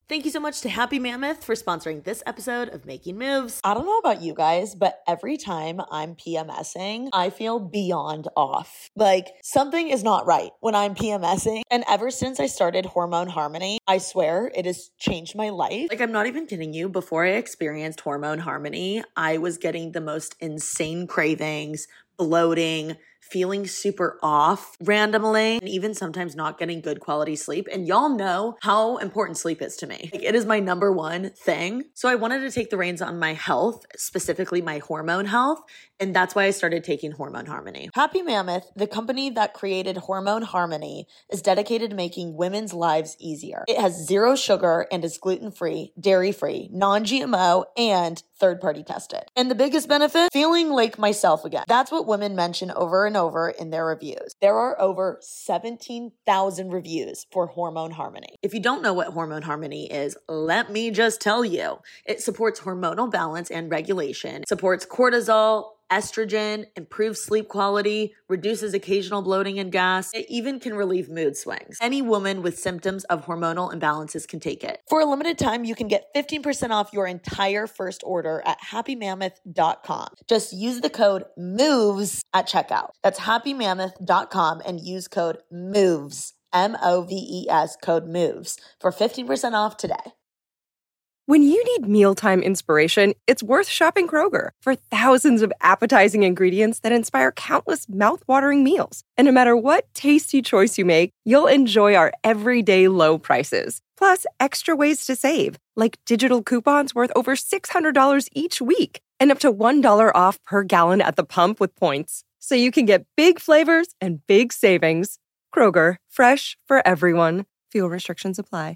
Thank you so much to Happy Mammoth for sponsoring this episode of Making Moves. I don't know about you guys, but every time I'm PMSing, I feel beyond off. Like something is not right when I'm PMSing. And ever since I started Hormone Harmony, I swear it has changed my life. Like, I'm not even kidding you. Before I experienced Hormone Harmony, I was getting the most insane cravings, bloating, feeling super off randomly, and even sometimes not getting good quality sleep. And y'all know how important sleep is to me. Like, it is my number one thing. So I wanted to take the reins on my health, specifically my hormone health. And that's why I started taking Hormone Harmony. Happy Mammoth, the company that created Hormone Harmony, is dedicated to making women's lives easier. It has 0 sugar and is gluten-free, dairy-free, non-GMO, and third-party tested. And the biggest benefit? Feeling like myself again. That's what women mention over and over in their reviews. There are over 17,000 reviews for Hormone Harmony. If you don't know what Hormone Harmony is, let me just tell you. It supports hormonal balance and regulation, supports cortisol, estrogen, improves sleep quality, reduces occasional bloating and gas. It even can relieve mood swings. Any woman with symptoms of hormonal imbalances can take it. For a limited time, you can get 15% off your entire first order at happymammoth.com. Just use the code MOVES at checkout. That's happymammoth.com and use code MOVES, MOVES, code MOVES for 15% off today. When you need mealtime inspiration, it's worth shopping Kroger for thousands of appetizing ingredients that inspire countless mouth-watering meals. And no matter what tasty choice you make, you'll enjoy our everyday low prices. Plus, extra ways to save, like digital coupons worth over $600 each week and up to $1 off per gallon at the pump with points. So you can get big flavors and big savings. Kroger, fresh for everyone. Fuel restrictions apply.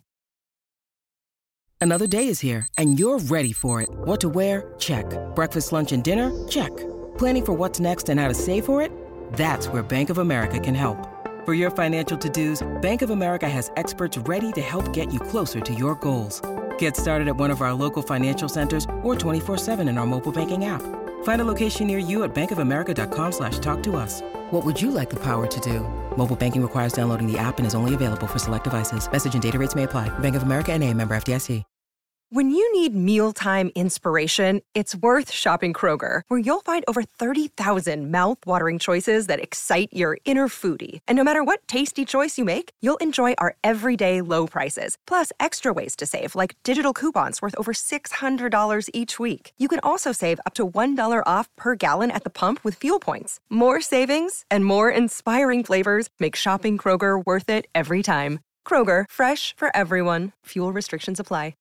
Another day is here, and you're ready for it. What to wear? Check. Breakfast, lunch, and dinner? Check. Planning for what's next and how to save for it? That's where Bank of America can help. For your financial to-dos, Bank of America has experts ready to help get you closer to your goals. Get started at one of our local financial centers or 24/7 in our mobile banking app. Find a location near you at bankofamerica.com/talktous. What would you like the power to do? Mobile banking requires downloading the app and is only available for select devices. Message and data rates may apply. Bank of America N.A., member FDIC. When you need mealtime inspiration, it's worth shopping Kroger, where you'll find over 30,000 mouth-watering choices that excite your inner foodie. And no matter what tasty choice you make, you'll enjoy our everyday low prices, plus extra ways to save, like digital coupons worth over $600 each week. You can also save up to $1 off per gallon at the pump with fuel points. More savings and more inspiring flavors make shopping Kroger worth it every time. Kroger, fresh for everyone. Fuel restrictions apply.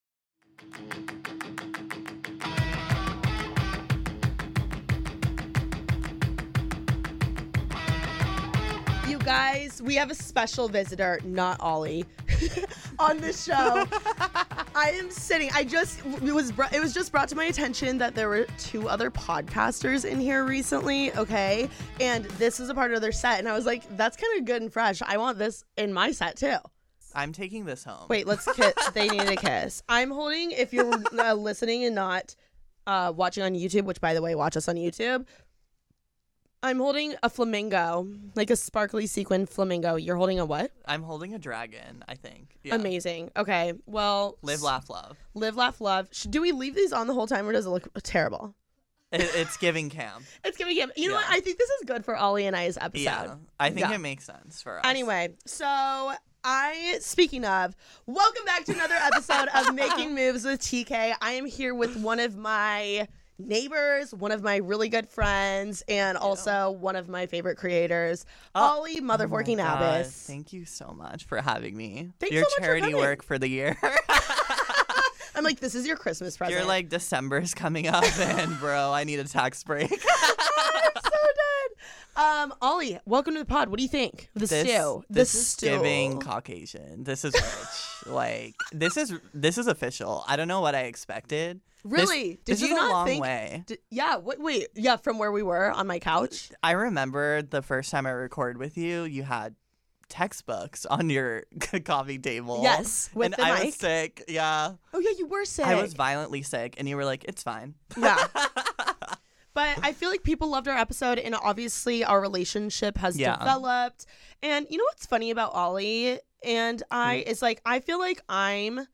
You guys, we have a special visitor, not Ollie, on this show. I am sitting. It was just brought to my attention that there were 2 other podcasters in here recently, okay? And this is a part of their set, and I was like, that's kind of good and fresh. I want this in my set too. I'm taking this home. Wait, let's kiss. They need a kiss. I'm holding, if you're listening and not watching on YouTube, which, by the way, watch us on YouTube, I'm holding a flamingo, like a sparkly sequin flamingo. You're holding a what? I'm holding a dragon, I think. Yeah. Amazing. Okay, well. Live, laugh, love. Live, laugh, love. Do we leave these on the whole time, or does it look terrible? It's giving Cam. It's giving Cam. You know what? I think this is good for Ollie and I's episode. Yeah, I think it makes sense for us. Anyway, so speaking of, welcome back to another episode of Making Moves with TK. I am here with one of my neighbors, one of my really good friends, and also one of my favorite creators, Ollie Motherforking Abbas. Thank you so much for having me. Thanks your so much for charity coming. work for the year. I'm like, this is your Christmas present. You're like, December's coming up, and bro, I need a tax break. I'm so dead. Ollie, welcome to the pod. What do you think? The stew. This is giving Caucasian. This is rich. Like, this is official. I don't know what I expected. Really? This Did you is not a long think? way. Wait. Yeah, from where we were on my couch. I remember the first time I recorded with you, you had textbooks on your coffee table. Yes, with and the I mic. was sick. Yeah. Oh yeah, you were sick. I was violently sick, and you were like, "It's fine." Yeah. But I feel like people loved our episode, and obviously our relationship has developed. And you know what's funny about Ollie and I is like, I feel like I'm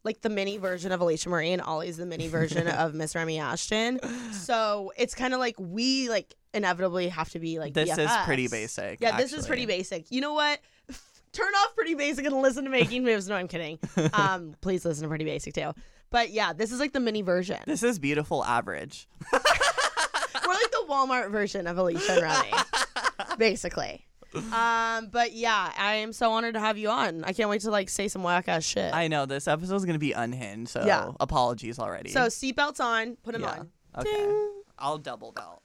like the mini version of Alicia Marie, and Ollie's the mini version of Miss Remy Ashton. So it's kind of like we like inevitably have to be like This BFFs. is pretty basic. Yeah, this is pretty basic. You know what? Turn off Pretty Basic and listen to Making Moves. No, I'm kidding. Please listen to Pretty Basic too. But yeah, this is like the mini version. This is beautiful average. We're like the Walmart version of Alicia and Remy, basically. But yeah, I am so honored to have you on. I can't wait to like say some whack ass shit. I know this episode is gonna be unhinged, so Yeah. apologies already. So seatbelts on, put them yeah. on. Okay. Ding. I'll double belt.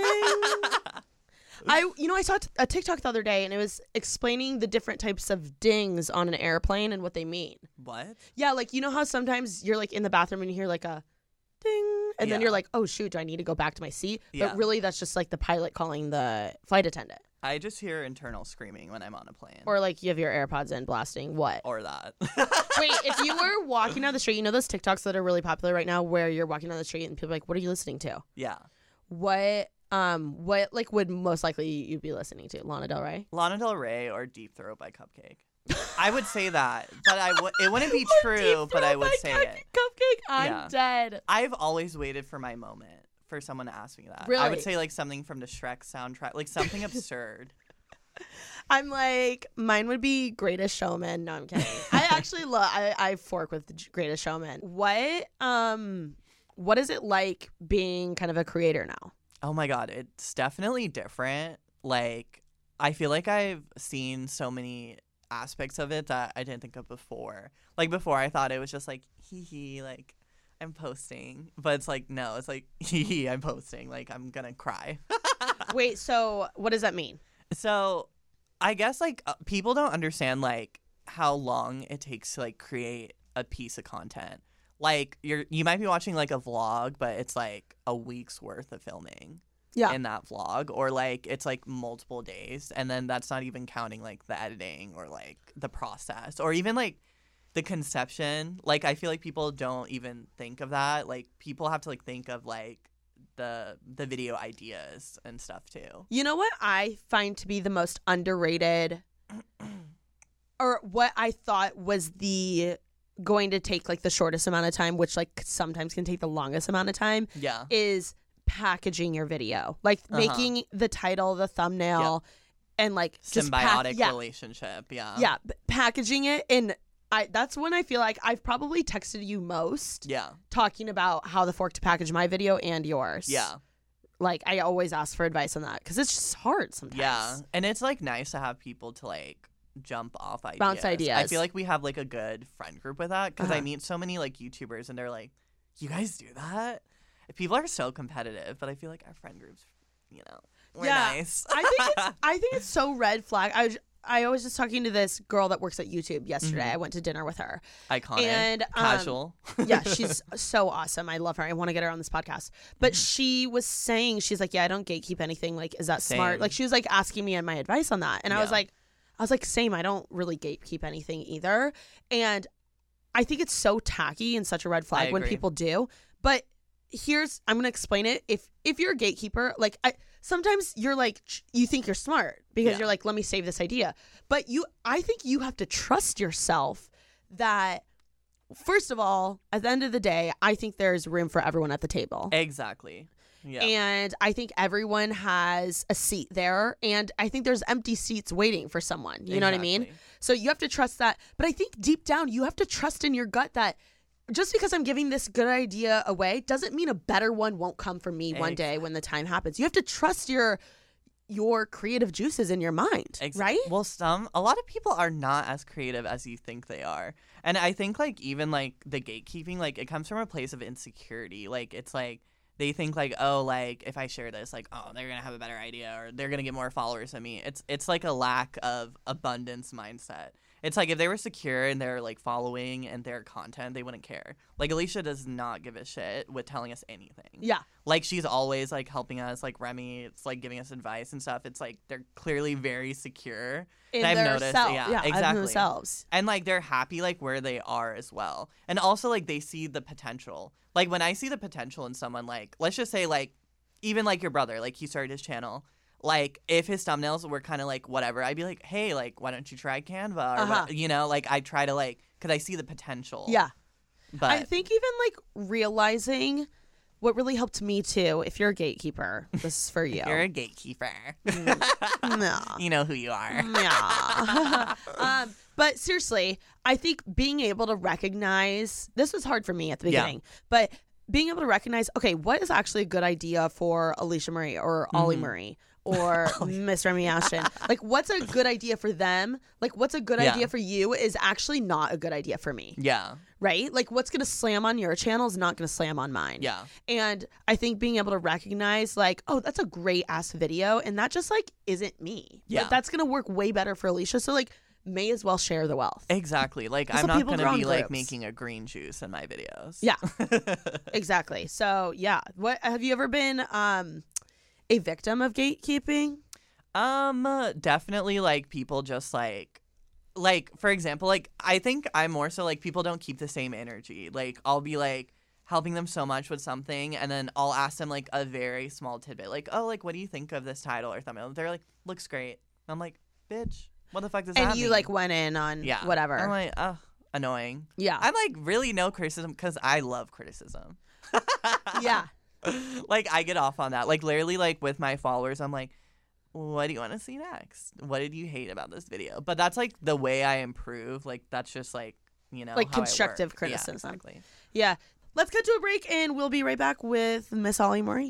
I saw a TikTok the other day, and it was explaining the different types of dings on an airplane and what they mean. What? Yeah, like you know how sometimes you're like in the bathroom and you hear like a ding, and then Yeah. you're like, oh shoot, do I need to go back to my seat? Yeah. But really, that's just like the pilot calling the flight attendant. I just hear internal screaming when I'm on a plane. Or like you have your AirPods in blasting what? Or that. Wait, if you were walking down the street, you know those TikToks that are really popular right now where you're walking down the street and people are like, what are you listening to? Yeah. What like would most likely you'd be listening to? Lana Del Rey? Lana Del Rey or Deep Throat by Cupcake. I would say that, but it wouldn't be Or true, Deep but I Throat would by say it. Cupcake? I'm Yeah. dead. I've always waited for my moment for someone to ask me that. I Really? would say like something from the Shrek soundtrack, like something absurd. I'm like, mine would be Greatest Showman. No, I'm kidding. I actually love. I fork with the Greatest Showman. What is it like being kind of a creator now? Oh my God, it's definitely different. Like, I feel like I've seen so many aspects of it that I didn't think of before. Like, before I thought it was just like, hee hee, like, I'm posting. But it's like, no, it's like, hee hee, I'm posting. Like, I'm gonna cry. Wait, so what does that mean? So, I guess, like, people don't understand, like, how long it takes to, like, create a piece of content. Like, you might be watching, like, a vlog, but it's, like, a week's worth of filming in that vlog. Or, like, it's, like, multiple days. And then that's not even counting, like, the editing or, like, the process. Or even, like, the conception. Like, I feel like people don't even think of that. Like, people have to, like, think of, like, the video ideas and stuff, too. You know what I find to be the most underrated, or what I thought was going to take like the shortest amount of time, which like sometimes can take the longest amount of time, Yeah. is packaging your video, like making the title, the thumbnail, and like just Symbiotic relationship. yeah, packaging it. And that's when I feel like I've probably texted you most, Yeah. talking about how the fork to package my video and yours. Yeah. Like I always ask for advice on that because it's just hard sometimes. Yeah. And it's like nice to have people to like jump off ideas. Bounce ideas. I feel like we have like a good friend group with that because I Uh-huh. meet so many like YouTubers and they're like, you guys do that? People are so competitive, but I feel like our friend groups, you know, we're nice. I think it's so red flag. I was just talking to this girl that works at YouTube yesterday. Mm-hmm. I went to dinner with her. Iconic. And, casual. Yeah, she's so awesome. I love her. I want to get her on this podcast. But she was saying, she's like, yeah, I don't gatekeep anything. Like, is that smart? Same. Like, she was like asking me my advice on that. And I was like, same. I don't really gatekeep anything either. And I think it's so tacky and such a red flag when agree. people do. But I'm gonna explain it. If you're a gatekeeper, like sometimes you're like, you think you're smart because you're like, let me save this idea. But I think you have to trust yourself that, first of all, at the end of the day, I think there's room for everyone at the table. Exactly. Yeah. And I think everyone has a seat there. And I think there's empty seats waiting for someone. You know what I mean? Exactly. So you have to trust that. But I think deep down, you have to trust in your gut that just because I'm giving this good idea away doesn't mean a better one won't come for me one day when the time happens. You have to trust your creative juices in your mind, right? Well, a lot of people are not as creative as you think they are. And I think like even like the gatekeeping, like it comes from a place of insecurity. Like it's like they think like, oh, like if I share this, like, oh, they're going to have a better idea or they're going to get more followers than me. It's like a lack of abundance mindset. It's like if they were secure in their like following and their content, they wouldn't care. Like Alicia does not give a shit with telling us anything. Yeah. Like she's always like helping us, like Remy, it's like giving us advice and stuff. It's like they're clearly very secure. In And I've their noticed, self. yeah, in exactly. themselves. And like they're happy like where they are as well. And also like they see the potential. Like when I see the potential in someone, like let's just say like even like your brother, like he started his channel. Like if his thumbnails were kind of like whatever, I'd be like, hey, like why don't you try Canva or what, you know, like I try to like because I see the potential. Yeah. But I think even like realizing what really helped me too, if you're a gatekeeper, this is for you. you're a gatekeeper. No. You know who you are. Yeah. But seriously, I think being able to recognize, this was hard for me at the beginning, but being able to recognize, okay, what is actually a good idea for Alicia Marie or Ollie Murray or Miss Remy Ashton? Like, what's a good idea for them? Like, what's a good idea for you is actually not a good idea for me. Yeah. Right? Like, what's going to slam on your channel is not going to slam on mine. Yeah. And I think being able to recognize, like, oh, that's a great ass video, and that just, like, isn't me. Yeah. Like, that's going to work way better for Alicia. So, like, may as well share the wealth. Exactly. Like, So I'm not people going grow to in be, like, groups. making a green juice in my videos. Yeah. Exactly. So, yeah. What have you ever been a victim of gatekeeping? Definitely, like, people just, like, for example, like, I think I'm more so, like, people don't keep the same energy. Like, I'll be, like, helping them so much with something, and then I'll ask them, like, a very small tidbit. Like, oh, like, what do you think of this title or thumbnail? They're like, looks great. I'm like, bitch, what the fuck does that mean? And you, like, went in on whatever. I'm like, annoying. Yeah. I'm, like, really no criticism because I love criticism. Yeah. Like, I get off on that. Like, literally, like, with my followers, I'm like, what do you want to see next? What did you hate about this video? But that's, like, the way I improve. Like, that's just, like, you know, Like how I constructive work. criticism. Yeah, exactly. Yeah. Let's get to a break, and we'll be right back with Miss Ollie Murray.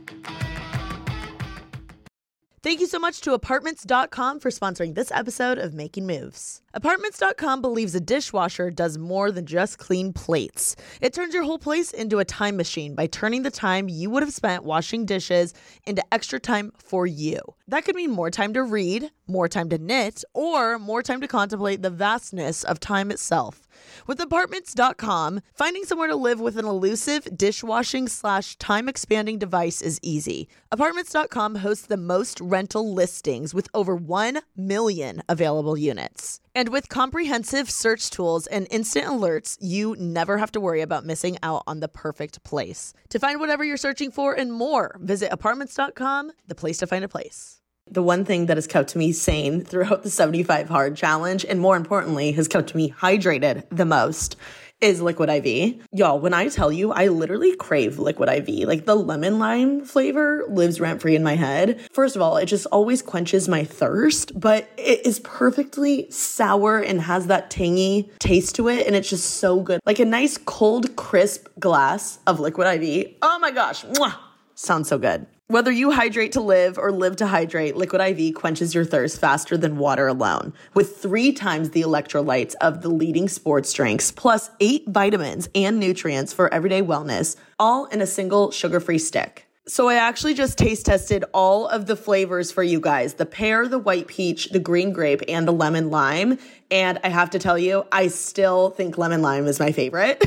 Thank you so much to Apartments.com for sponsoring this episode of Making Moves. Apartments.com believes a dishwasher does more than just clean plates. It turns your whole place into a time machine by turning the time you would have spent washing dishes into extra time for you. That could mean more time to read, more time to knit, or more time to contemplate the vastness of time itself. With Apartments.com, finding somewhere to live with an elusive dishwashing/time expanding device is easy. Apartments.com hosts the most rental listings with over 1 million available units. And with comprehensive search tools and instant alerts, you never have to worry about missing out on the perfect place. To find whatever you're searching for and more, visit Apartments.com, the place to find a place. The one thing that has kept me sane throughout the 75 Hard Challenge, and more importantly, has kept me hydrated the most, is Liquid IV. Y'all, when I tell you, I literally crave Liquid IV. Like, the lemon lime flavor lives rent-free in my head. First of all, it just always quenches my thirst, but it is perfectly sour and has that tangy taste to it, and it's just so good. Like a nice, cold, crisp glass of Liquid IV. Oh my gosh. Mwah! Sounds so good. Whether you hydrate to live or live to hydrate, Liquid IV quenches your thirst faster than water alone. With 3 times the electrolytes of the leading sports drinks, plus 8 vitamins and nutrients for everyday wellness, all in a single sugar-free stick. So I actually just taste tested all of the flavors for you guys. The pear, the white peach, the green grape, and the lemon lime. And I have to tell you, I still think lemon lime is my favorite.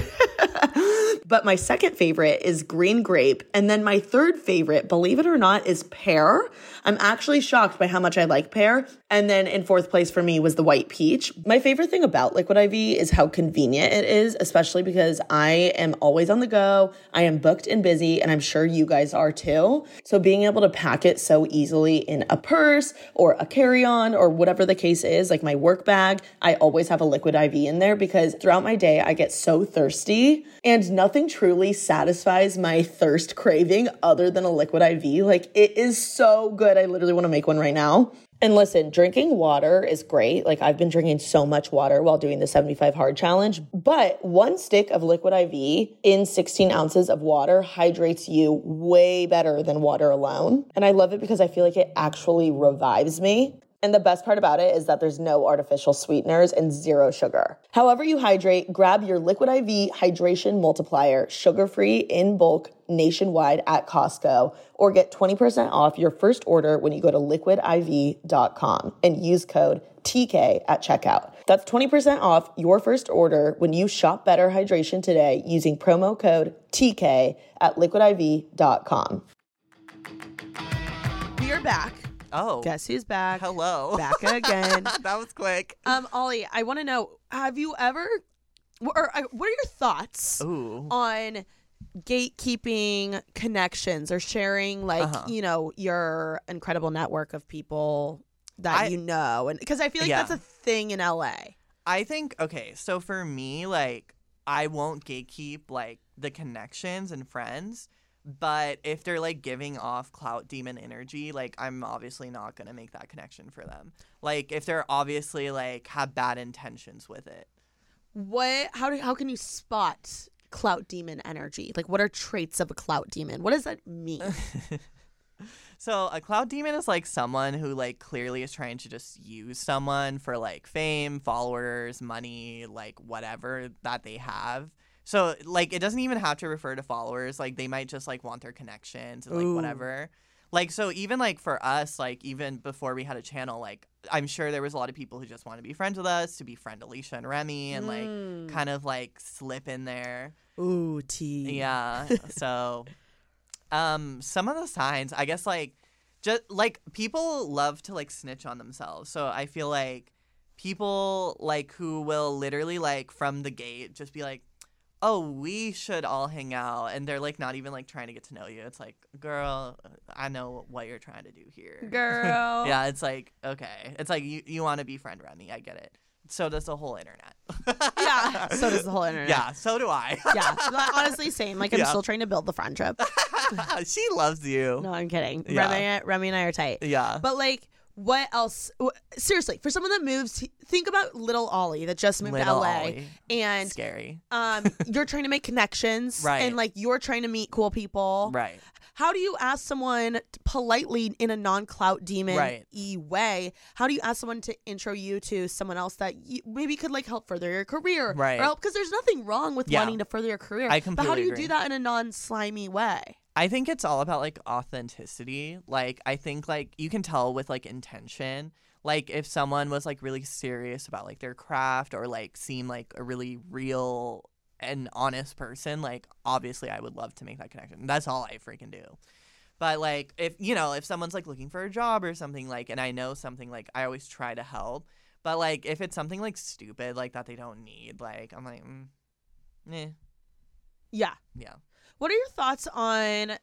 But my second favorite is green grape. And then my third favorite, believe it or not, is pear. I'm actually shocked by how much I like pear. And then in fourth place for me was the white peach. My favorite thing about Liquid IV is how convenient it is, especially because I am always on the go. I am booked and busy, and I'm sure you guys are too. So being able to pack it so easily in a purse or a carry-on or whatever the case is, like my work bag, I always have a Liquid IV in there because throughout my day, I get so thirsty, and nothing truly satisfies my thirst craving other than a Liquid IV. Like, it is so good. I literally want to make one right now. And listen, drinking water is great. Like, I've been drinking so much water while doing the 75 Hard Challenge, but 1 stick of Liquid IV in 16 ounces of water hydrates you way better than water alone. And I love it because I feel like it actually revives me. And the best part about it is that there's no artificial sweeteners and 0 sugar. However you hydrate, grab your Liquid IV Hydration Multiplier, sugar-free in bulk nationwide at Costco, or get 20% off your first order when you go to liquidiv.com and use code TK at checkout. That's 20% off your first order when you shop Better Hydration today using promo code TK at liquidiv.com. We are back. Oh. Guess who's back? Hello. Back again. That was quick. Ollie, I want to know, have you ever, what are your thoughts on gatekeeping connections or sharing, like, you know, your incredible network of people that you know? And because I feel like that's a thing in LA. I think, okay, so for me, like, I won't gatekeep like the connections and friends, but if they're like giving off clout demon energy, like I'm obviously not gonna make that connection for them. Like if they're obviously like have bad intentions with it. How can you spot clout demon energy? Like, what are traits of a clout demon? What does that mean? So a clout demon is like someone who like clearly is trying to just use someone for like fame, followers, money, like whatever that they have. So like it doesn't even have to refer to followers. Like they might just like want their connections and like whatever. Like so even like for us, like even before we had a channel, like I'm sure there was a lot of people who just want to be friends with us, to befriend Alicia and Remy and like kind of like slip in there. Ooh, tea. Yeah. So some of the signs, I guess, like just like people love to like snitch on themselves. So I feel like people like who will literally like from the gate just be like, oh, we should all hang out, and they're like not even like trying to get to know you. It's like, girl, I know what you're trying to do here, Girl. Yeah, it's like, okay, it's like you want to be friend Remy, I get it. So does the whole internet. Yeah, so does the whole internet. Yeah, so do I. Yeah, honestly, same. Like, I'm still trying to build the friendship. She loves you. No, I'm kidding. Yeah. Remy and I are tight. Yeah. But, like, what else? Seriously, for someone that moves, think about little Ollie that just moved to Little LA. Ollie. And Scary. you're trying to make connections. Right. And, like, you're trying to meet cool people. Right. How do you ask someone politely in a non-clout demon-y way? How do you ask someone to intro you to someone else that maybe could like help further your career? Right. Or help, because there's nothing wrong with wanting to further your career. I But completely how do you agree. do that in a non-slimy way? I think it's all about like authenticity. Like I think like you can tell with like intention. Like if someone was like really serious about like their craft or like seem like a really real and honest person, like obviously I would love to make that connection. That's all I freaking do. But like if if someone's like looking for a job or something, like, and I know something, like I always try to help. But like if it's something like stupid like that they don't need, like I'm like Yeah. What are your thoughts on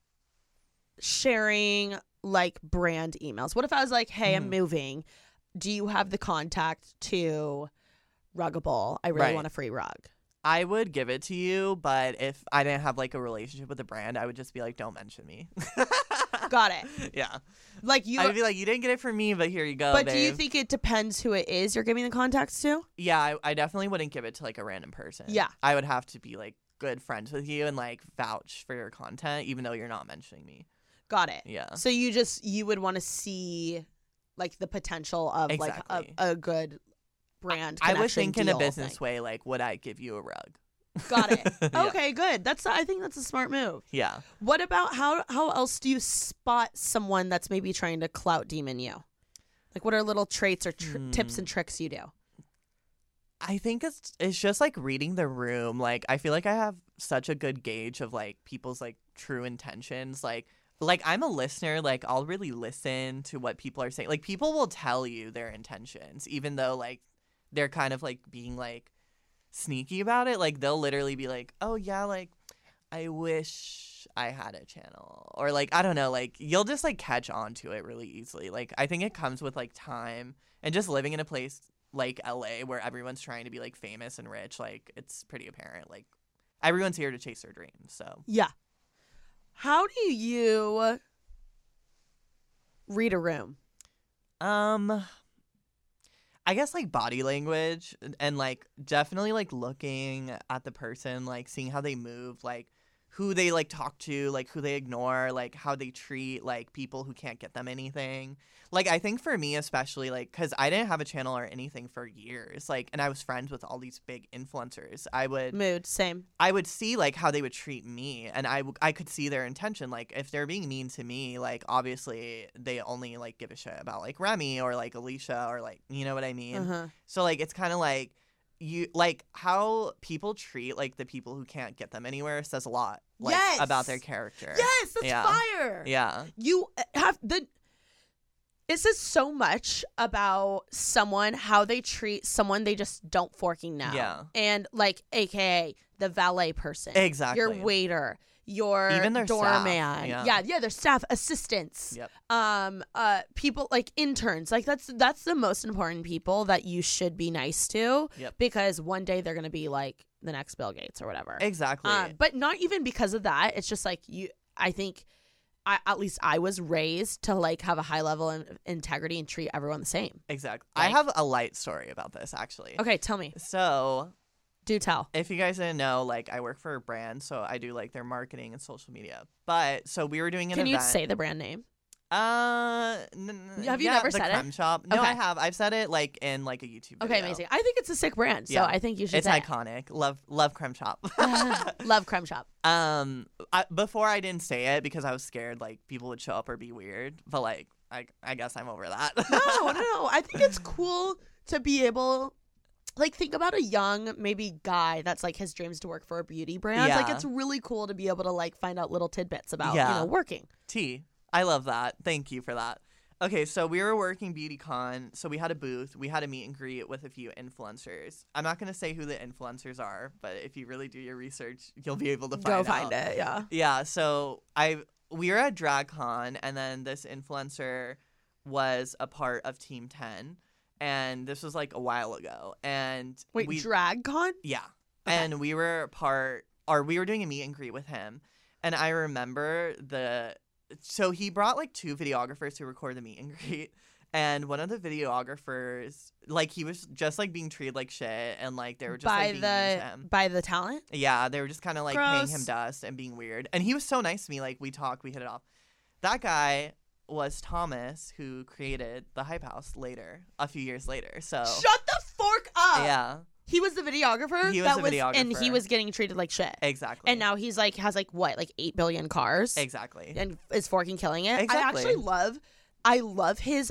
sharing like brand emails? What if I was like, hey, I'm moving. Do you have the contact to Ruggable? I really Right. want a free rug. I would give it to you, but if I didn't have like a relationship with the brand, I would just be like, don't mention me. Got it. Yeah. Like you. I would be like, you didn't get it from me, but here you go. But babe. do you think it depends who it is you're giving the contacts to? Yeah, I definitely wouldn't give it to like a random person. Yeah. I would have to be like good friends with you and like vouch for your content, even though you're not mentioning me. Got it. Yeah. So you would want to see like the potential of Exactly. like a good brand. I would connection think in a deal business thing. way, like, would I give you a rug? Got it. Yeah. Okay, good. I think that's a smart move. Yeah. What about how else do you spot someone that's maybe trying to clout demon you? Like, what are little traits or tips and tricks you do? I think it's just like reading the room. Like I feel like I have such a good gauge of like people's like true intentions. Like I'm a listener. Like I'll really listen to what people are saying. Like people will tell you their intentions, even though like they're kind of like being like sneaky about it. Like they'll literally be like, oh yeah, like I wish I had a channel, or like I don't know, like you'll just like catch on to it really easily. Like I think it comes with like time and just living in a place like LA where everyone's trying to be like famous and rich. Like it's pretty apparent, like everyone's here to chase their dreams. So Yeah. How do you read a room? I guess like body language and like definitely like looking at the person, like seeing how they move, like who they like talk to, like who they ignore, like how they treat like people who can't get them anything. Like I think for me especially, like because I didn't have a channel or anything for years, like, and I was friends with all these big influencers, I would see like how they would treat me, and I could see their intention. Like if they're being mean to me, like obviously they only like give a shit about like Remy or like Alicia or like, you know what I mean? So like it's kind of like you like how people treat like the people who can't get them anywhere says a lot, like Yes. about their character. Yes, that's Yeah. fire. Yeah. You have it says so much about someone, how they treat someone they just don't forking know. Yeah. And like, AKA the valet person. Exactly. Your waiter. Your Even their doorman. staff, yeah, their staff, assistants. Yep. People like interns. Like that's the most important people that you should be nice to. Yep. Because one day they're gonna be like the next Bill Gates or whatever. Exactly. But not even because of that. It's just like I think at least I was raised to like have a high level of integrity and treat everyone the same. Exactly. Like, I have a light story about this, actually. Okay, tell me. So, Do tell. if you guys didn't know, like, I work for a brand, so I do like their marketing and social media. But so we were doing an Can event. you say the brand name? Have you never the said it? Creme Shop. No, Okay. I have. I've said it like in like a YouTube video. Okay, amazing. I think it's a sick brand, so Yeah. I think you should It's say it. iconic. Love Creme Shop. Love Creme Shop. Before I didn't say it because I was scared like people would show up or be weird. But like I guess I'm over that. No. I think it's cool to be able, like, think about a young maybe guy that's like his dreams to work for a beauty brand. Like, Yeah. it's really cool to be able to like find out little tidbits about Yeah. working. I love that. Thank you for that. Okay, so we were working BeautyCon, so we had a booth. We had a meet and greet with a few influencers. I'm not going to say who the influencers are, but if you really do your research, you'll be able to Go find find out. it. Yeah. Yeah, so we were at DragCon, and then this influencer was a part of Team 10, and this was like a while ago. And Wait, DragCon? yeah. Okay. And we were we were doing a meet and greet with him. And I remember so he brought like 2 videographers to record the meet and greet. And one of the videographers, like, he was just like being treated like shit, and like they were just like being mean to him. By the talent? Yeah, they were just kind of like paying Gross. him dust and being weird. And he was so nice to me. Like, we talked, we hit it off. That guy was Thomas, who created the Hype House a few years later. So Shut the fork up. yeah, He was the videographer. He was the and he videographer. was getting treated like shit. exactly. And now he's like has like what, like 8 billion cars, exactly. and is forking killing it. Exactly. I love his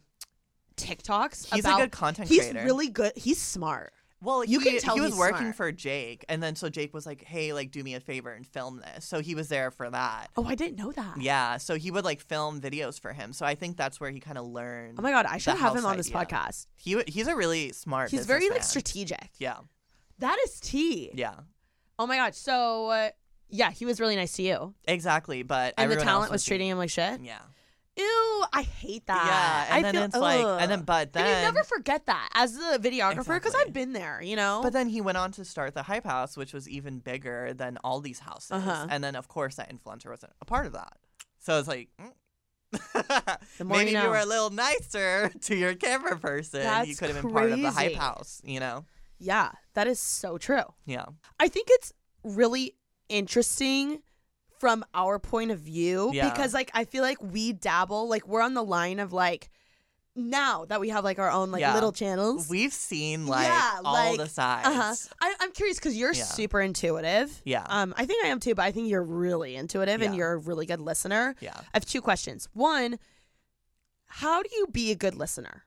TikToks. He's about, a good content he's creator. really good. He's smart. Well, You can tell he was he's working smart. for Jake, and then so Jake was like, "Hey, like, do me a favor and film this." So he was there for that. Oh, I didn't know that. Yeah, so he would like film videos for him. So I think that's where he kind of learned. Oh my god, I should the have him house on this idea. podcast. He's a really smart. He's very like businessman. strategic. Yeah, That is tea. yeah, Oh my god. So yeah, he was really nice to you, exactly. But and the everyone talent else was treating him like shit. Yeah, Ew, I hate that. yeah, and I then feel, it's like, ugh. and then but then And you never forget that as the videographer, because Exactly. I've been there, you know. But then he went on to start the Hype House, which was even bigger than all these houses. Uh-huh. And then, of course, that influencer wasn't a part of that. So it's like, The more maybe you if know. you were a little nicer to your camera person, you That's could have been part of the Hype crazy. House, you know? Yeah, that is so true. Yeah. I think it's really interesting from our point of view Yeah. because like I feel like we dabble, like we're on the line of like now that we have like our own like Yeah. little channels. We've seen, like, Yeah, all like, the sides. I'm curious because you're Yeah. super intuitive. Yeah. I think I am too, but I think you're really intuitive and Yeah. you're a really good listener. Yeah. I have 2 questions. One, how do you be a good listener?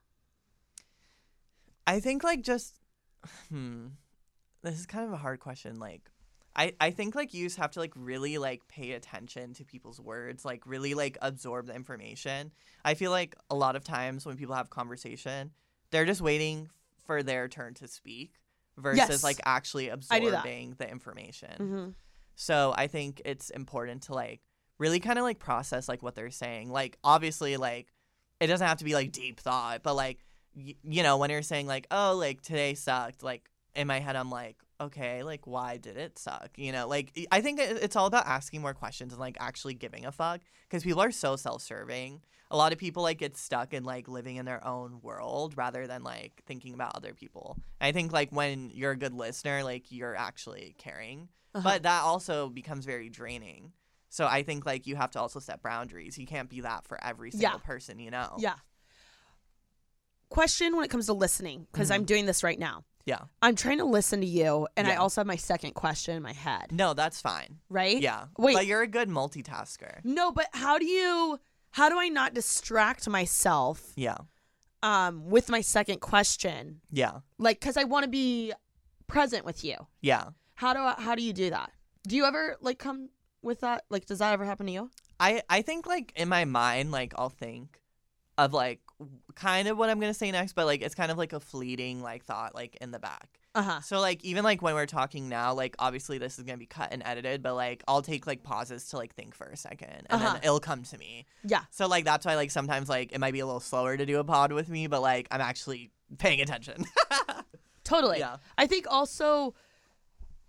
I think, like, just, this is kind of a hard question. Like, I think, like, you just have to, like, really, like, pay attention to people's words, like, really, like, absorb the information. I feel like a lot of times when people have conversation, they're just waiting for their turn to speak versus, Yes. like, actually I do that. absorbing the information. Mm-hmm. So I think it's important to, like, really kind of, like, process, like, what they're saying. Like, obviously, like, it doesn't have to be, like, deep thought, but, like, you know, when you're saying, like, oh, like, today sucked, like, in my head, I'm like, okay, like, why did it suck? You know, like, I think it's all about asking more questions and, like, actually giving a fuck because people are so self-serving. A lot of people, like, get stuck in, like, living in their own world rather than, like, thinking about other people. And I think, like, when you're a good listener, like, you're actually caring. But that also becomes very draining. So I think, like, you have to also set boundaries. You can't be that for every single person, you know? Yeah. Question when it comes to listening, because I'm doing this right now. Yeah. I'm trying to listen to you, and I Yeah. also have my second question in my head, No, that's fine. right? Yeah. Wait. But you're a good multitasker. No, but how do I not distract myself Yeah. with my second question? Yeah. Like, because I want to be present with you. Yeah. How do you do that? Do you ever like come with that? Like, does that ever happen to you? I think, like, in my mind, like, I'll think of, like, kind of what I'm going to say next, but, like, it's kind of like a fleeting, like, thought, like, in the back. Uh-huh. So, like, even, like, when we're talking now, like, obviously this is going to be cut and edited, but, like, I'll take, like, pauses to, like, think for a second, and then it'll come to me. Yeah. So, like, that's why, like, sometimes, like, it might be a little slower to do a pod with me, but, like, I'm actually paying attention. Totally. Yeah. I think also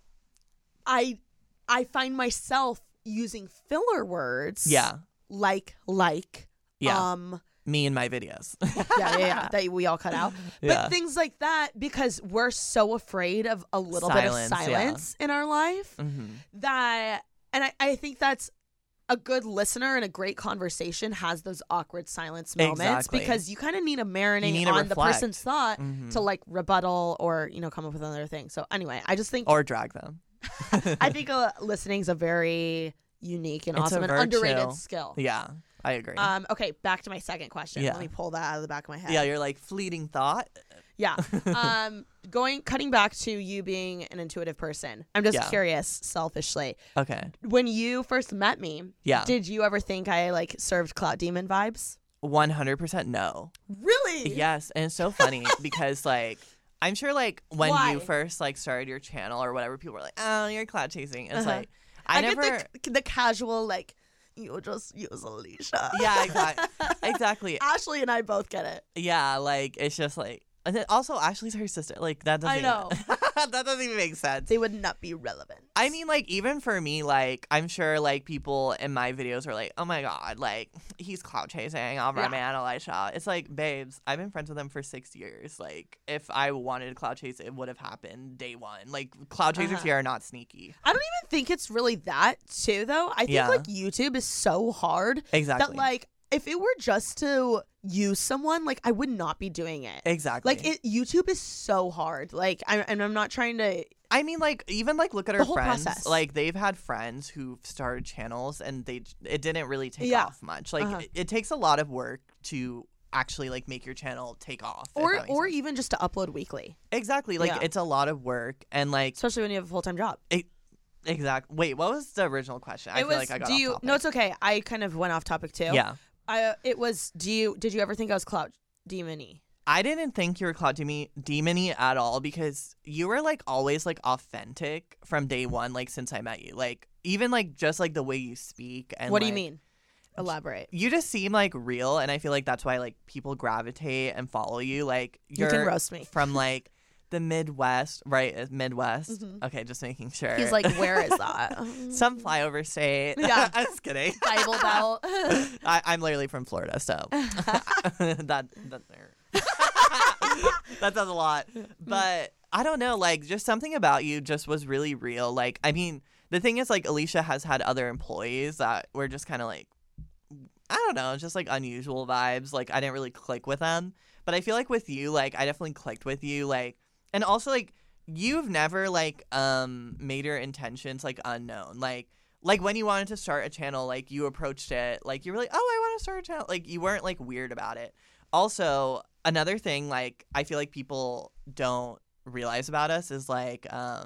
I find myself using filler words. Yeah. Like. Yeah. Me and my videos. yeah. That we all cut out. Yeah. But things like that, because we're so afraid of a little bit of silence in our life that, and I think that's a good listener and a great conversation has those awkward silence moments because you kind of need to marinate on the person's thought to like rebuttal or, you know, come up with another thing. So anyway, I just think. Or drag them. I think listening's a very unique and awesome and underrated skill. Yeah. I agree. Okay, back to my second question. Yeah. Let me pull that out of the back of my head. Yeah, you're like fleeting thought. Yeah. Cutting back to you being an intuitive person. I'm just curious, selfishly. Okay. When you first met me, did you ever think I like served Clout Demon vibes? 100% no. Really? Yes, and it's so funny because like I'm sure like when you first like started your channel or whatever, people were like, "Oh, you're clout chasing." It's like I never get the casual like. You just use Alicia. Yeah, exactly. Ashley and I both get it. Yeah, like it's just like, and then also Ashley's her sister. Like that doesn't. I know. That doesn't even make sense. They would not be relevant. I mean, like even for me, like I'm sure like people in my videos are like, oh my god, like he's clout chasing. I'll run man Alicia. It's like, babes, I've been friends with him for 6 years. Like if I wanted to clout chase, it would have happened day one. Like clout chasers here are not sneaky. I don't even think it's really that too, though. I think like YouTube is so hard that like if it were just to use someone, like I would not be doing it. Exactly. Like YouTube is so hard. Like I'm not trying to. I mean, like even like look at our friends. Process. Like they've had friends who've started channels and it didn't really take off much. Like it takes a lot of work to actually like make your channel take off. Or even just to upload weekly. Exactly. Like it's a lot of work and like especially when you have a full-time job. Exactly. Wait, what was the original question? I feel like I got off topic. No, it's okay. I kind of went off topic too. Yeah. It was. Did you ever think I was clout demon-y? I didn't think you were clout demon-y at all because you were like always like authentic from day one, like since I met you. Like even like just like the way you speak and what do you mean? Elaborate. You just seem like real, and I feel like that's why like people gravitate and follow you. Like you can roast me from like the Midwest, right? Midwest. Okay, just making sure. He's like, where is that? Some flyover state. Yeah, I'm just kidding. Bible Belt. I'm literally from Florida, so that does a lot. But I don't know, like just something about you just was really real. Like, I mean, the thing is, like Alicia has had other employees that were just kind of like, I don't know, just like unusual vibes. Like I didn't really click with them. But I feel like with you, like I definitely clicked with you. Like, and also like you've never like made your intentions like unknown. Like when you wanted to start a channel, like you approached it, like you were like, oh, I want to start a channel. Like you weren't like weird about it. Also, another thing like I feel like people don't realize about us is like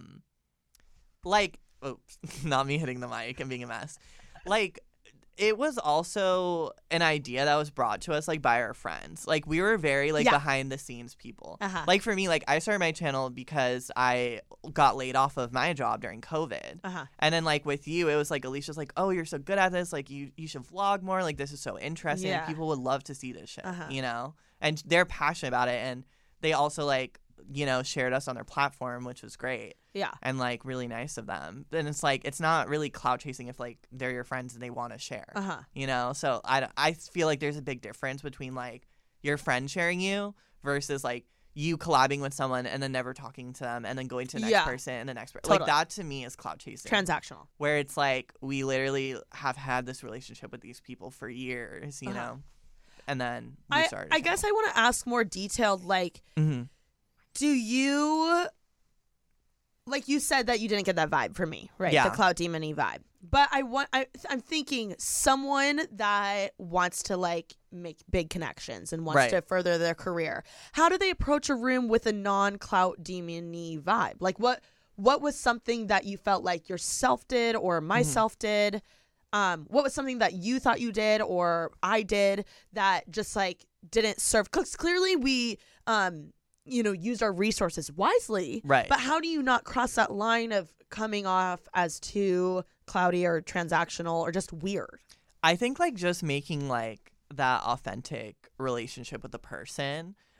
oops, not me hitting the mic and being a mess. Like it was also an idea that was brought to us like by our friends. Like we were very like behind the scenes people. Like for me, like I started my channel because I got laid off of my job during COVID. And then like with you, it was like Alicia's like, oh, you're so good at this. Like you should vlog more. Like this is so interesting. Yeah. People would love to see this shit, you know? And they're passionate about it. And they also like, you know, shared us on their platform, which was great. Yeah. And like really nice of them. And it's like it's not really clout chasing if like they're your friends and they want to share. You know? So I feel like there's a big difference between like your friend sharing you versus like you collabing with someone and then never talking to them and then going to the next person and the next person. Totally. Like that to me is clout chasing. Transactional. Where it's like we literally have had this relationship with these people for years, you know? And then we started. I guess I want to ask more detailed, like, do you, like you said that you didn't get that vibe from me, right? Yeah. The clout demon-y vibe. But I'm thinking someone that wants to like make big connections and wants to further their career. How do they approach a room with a non-clout demon-y vibe? Like what was something that you felt like yourself did or myself did? What was something that you thought you did or I did that just like didn't serve? Because clearly we, you know, used our resources wisely. Right. But how do you not cross that line of coming off as too cloudy or transactional or just weird? I think like just making like that authentic relationship with the person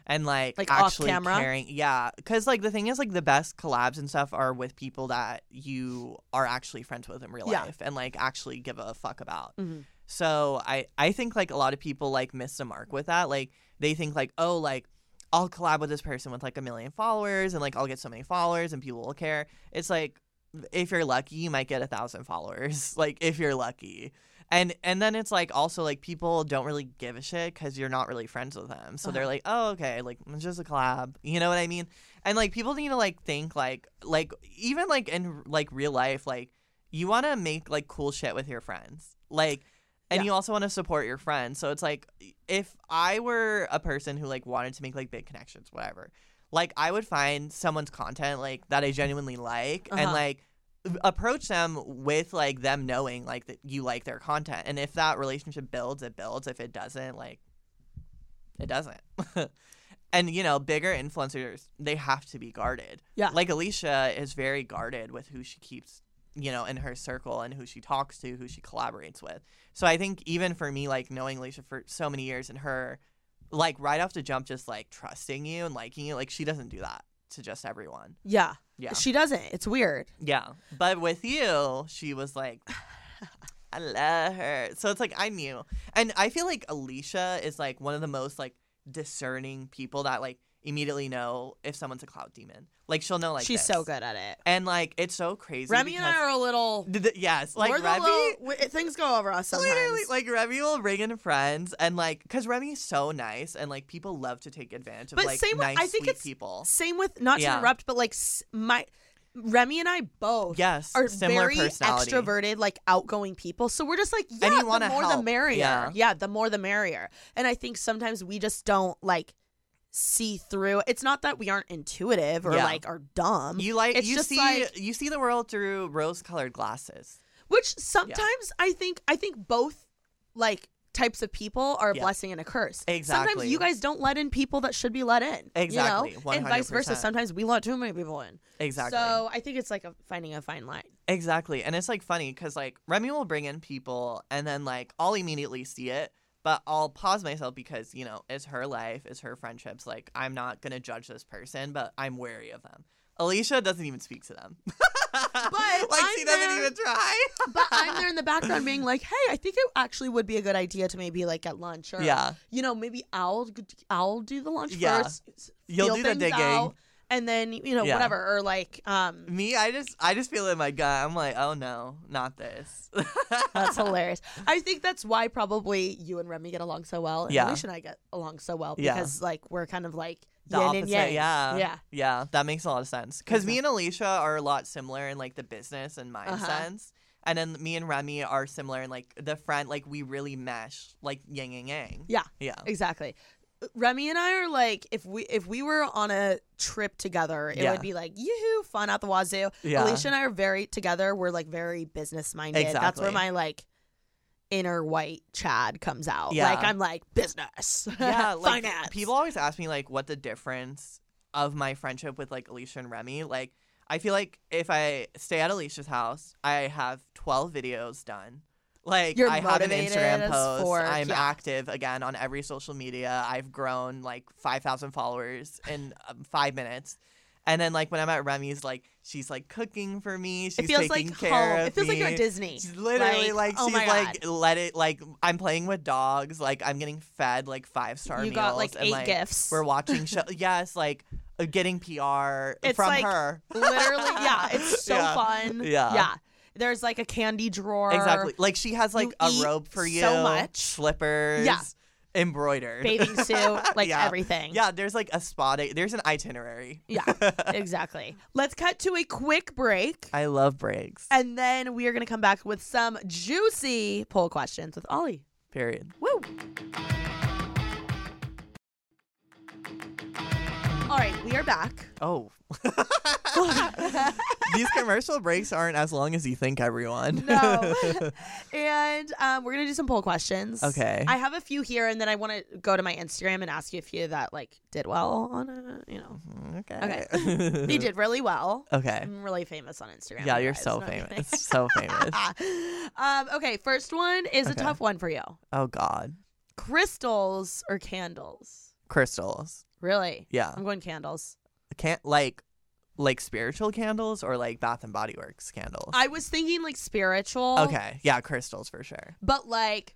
and like off actually camera. caring. Yeah, because like the thing is like the best collabs and stuff are with people that you are actually friends with in real life and like actually give a fuck about. So I think like a lot of people like miss the mark with that. Like they think like, oh, like I'll collab with this person with like 1 million followers and like I'll get so many followers and people will care. It's like if you're lucky, you might get 1,000 followers. Like if you're lucky. And then it's like also like people don't really give a shit because you're not really friends with them. So they're like, oh, okay, like it's just a collab. You know what I mean? And like people need to like think like even like in like real life, like you want to make like cool shit with your friends. Like, and you also want to support your friends. So it's like if I were a person who like wanted to make like big connections, whatever, like I would find someone's content like that I genuinely like and like approach them with like them knowing like that you like their content, and if that relationship builds, it builds. If it doesn't, like it doesn't. And you know, bigger influencers, they have to be guarded. Like Alicia is very guarded with who she keeps, you know, in her circle and who she talks to, who she collaborates with. So I think even for me, like knowing Alicia for so many years and her like right off the jump just like trusting you and liking you, like she doesn't do that to just everyone. Yeah. Yeah. She doesn't. It's weird. Yeah. But with you, she was like, I love her. So it's like I knew. And I feel like Alicia is like one of the most like discerning people that like immediately know if someone's a clout demon. Like she'll know like she's this. so good at it. And like it's so crazy. Remy and I are a little yes, like we're Remy things go over us sometimes. Literally, like Remy will bring in friends and like because Remy's so nice and like people love to take advantage of like same nice, with, I think sweet it's people. Same with not to interrupt, but like Remy and I both are very extroverted, like outgoing people. So we're just like, the more the merrier. Yeah, the more the merrier. And I think sometimes we just don't like see through. It's not that we aren't intuitive or like are dumb. You like it's you just see like, you see the world through rose-colored glasses. Which sometimes I think both like types of people are a blessing and a curse. Exactly. Sometimes you guys don't let in people that should be let in. Exactly. You know? 100%. And vice versa. Sometimes we let too many people in. Exactly. So I think it's like finding a fine line. Exactly. And it's like funny because like Remy will bring in people and then like I'll immediately see it, but I'll pause myself because, you know, it's her life, it's her friendships. Like I'm not going to judge this person, but I'm wary of them. Alicia doesn't even speak to them. But like she doesn't even try. But I'm there in the background being like, hey, I think it actually would be a good idea to maybe like at lunch or you know, maybe I'll do the lunch first. You'll do the digging. Out, and then, you know, whatever. Or like me, I just feel it in my gut. I'm like, oh no, not this. That's hilarious. I think that's why probably you and Remy get along so well. And Alicia and I get along so well because like we're kind of like the yin opposite, and yang. Yeah, that makes a lot of sense. Because me and Alicia are a lot similar in like the business and mind sense, and then me and Remy are similar in like the friend. Like we really mesh, like yin and yang. Yeah, exactly. Remy and I are like if we were on a trip together, it would be like yoo-hoo, fun out the wazoo. Alicia and I are very together. We're like very business minded. Exactly. That's where my like inner white Chad comes out. Like I'm like business. Like finance. People always ask me like what the difference of my friendship with like Alicia and Remy. Like I feel like if I stay at Alicia's house, I have 12 videos done. Like I have an Instagram post. I'm active again on every social media. I've grown like 5,000 followers in 5 minutes. And then, like, when I'm at Remy's, like, she's, like, cooking for me. She's taking care of me. It feels like you're at Disney. She's literally, like oh she's, like, let it, like, I'm playing with dogs. Like, I'm getting fed, like, 5-star meals. You got, like, and, 8 like, gifts. We're watching show. Yes, like, getting PR it's from like, her. Literally, it's so fun. Yeah. There's, like, a candy drawer. Exactly. Like, she has, like, a robe for you. So much. Slippers. Yeah. Embroidered. Bathing suit, like everything. Yeah, there's like a spot. There's an itinerary. Yeah, exactly. Let's cut to a quick break. I love breaks. And then we are going to come back with some juicy poll questions with Ollie. Period. Woo. All right, we are back. Oh. These commercial breaks aren't as long as you think, everyone. No. And we're going to do some poll questions. Okay. I have a few here, and then I want to go to my Instagram and ask you a few that, like, did well on it, you know. Okay. You did really well. Okay. I'm really famous on Instagram. Yeah, you're so famous. So famous. Okay, first one is a tough one for you. Oh, God. Crystals or candles? Crystals. Really? Yeah. I'm going candles. Can't like spiritual candles or like Bath and Body Works candles? I was thinking like spiritual. Okay. Yeah, crystals for sure. But like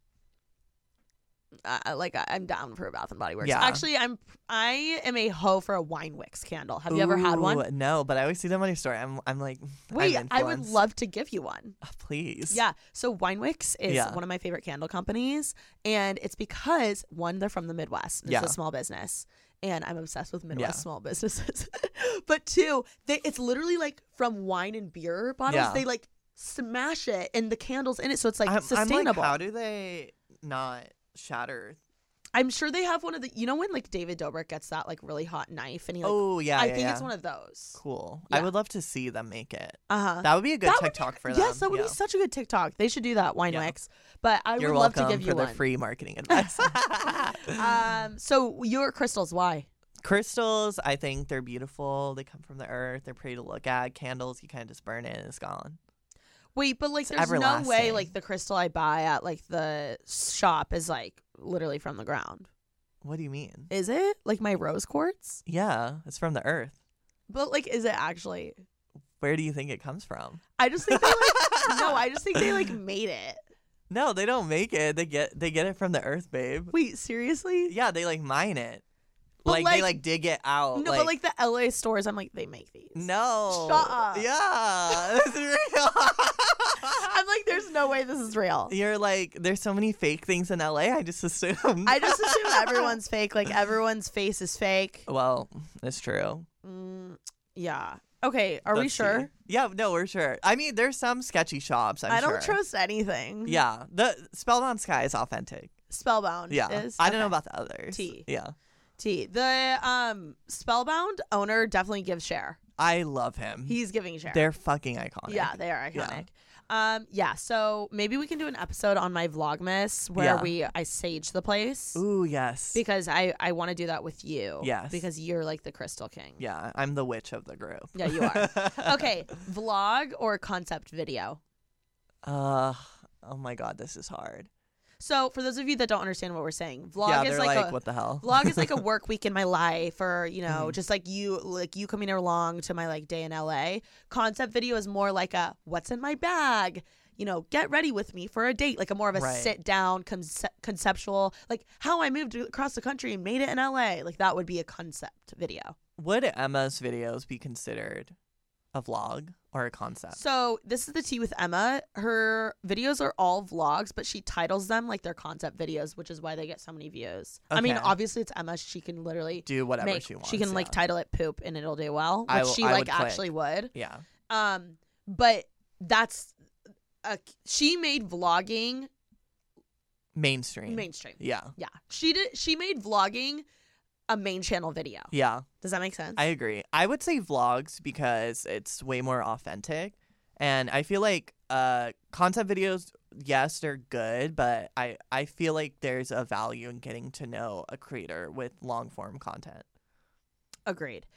I'm down for a Bath and Body Works. Yeah. Actually, I am a hoe for a Wine Wicks candle. Have you ever had one? Ooh, no, but I always see them on your story. I'm like, Wait, I'm I would influenced. love to give you one. Please. Yeah. So Wine Wicks is Yeah. one of my favorite candle companies, and it's because one, they're from the Midwest. It's Yeah. a small business, and I'm obsessed with Midwest Yeah. small businesses. But two, it's literally like from wine and beer bottles. Yeah. They like smash it and the candles in it, so it's like I'm sustainable. like, how do they not shatter? I'm sure they have one of the, you know, when like David Dobrik gets that like really hot knife and he like, Oh yeah, I yeah, think yeah. it's one of those. Cool. Yeah. I would love to see them make it. Uh-huh. That would be a good That would TikTok be, for them. yes, that would Yeah. be such a good TikTok. They should do that, Wine Yeah. Wicks. But I You're would love welcome to give you for the one. free marketing advice. So your crystals, why? Crystals, I think they're beautiful. They come from the earth. They're pretty to look at. Candles, you kind of just burn it and it's gone. Wait, but like It's there's no way everlasting. like the crystal I buy at like the shop is like literally from the ground. What do you mean? Is it? Like my rose quartz? Yeah, it's from the earth. But like is it actually? Where do you think it comes from? I just think they like no, I just think they like made it. No, they don't make it. They get it from the earth, babe. Wait, seriously? Yeah, they like mine it. But, They like dig it out. No, but like the LA stores, I'm like, they make these. No. Shut up. Yeah. It's real. I'm like, there's no way this is real. You're like, there's so many fake things in LA. I just assumed. I just assume everyone's fake. Like everyone's face is fake. Well, it's true. Yeah. Okay. Are we Let's see. sure? Yeah, no, we're sure. I mean, there's some sketchy shops. I I don't trust anything. Yeah, the Spellbound Sky is authentic. Spellbound. Yeah, Is? I don't know Okay. about the others. T. Yeah, T. The Spellbound owner definitely gives share. I love him. He's giving share. They're fucking iconic. Yeah, they are iconic. Yeah. So maybe we can do an episode on my Vlogmas where Yeah. I sage the place. Ooh, yes. Because I want to do that with you. Yes. Because you're like the Crystal King. Yeah, I'm the witch of the group. Yeah, you are. Okay, vlog or concept video? Oh my god, this is hard. So for those of you that don't understand what we're saying, vlog Yeah, is they're like, like, a what the hell? vlog is like a work week in my life, or you Mm-hmm. know, just like you coming along to my like day in LA. Concept video is more like a what's in my bag. You know, get ready with me for a date, like a more of a Right. sit down conceptual, like how I moved across the country and made it in LA. Like that would be a concept video. Would Emma's videos be considered a vlog or a concept? So this is the tea with Emma. Her videos are all vlogs, but she titles them like they're concept videos, which is why they get so many views. I mean, Okay. obviously it's Emma. She can literally Do whatever she wants. She can like yeah. title it poop and it'll do well, I which will- she I like would click. actually would. Yeah. But that's she made vlogging Mainstream. mainstream. Yeah. Yeah, she made vlogging a main channel video. Yeah. Does that make sense? I agree. I would say vlogs because it's way more authentic. And I feel like concept videos, yes, they're good, but I feel like there's a value in getting to know a creator with long form content. Agreed.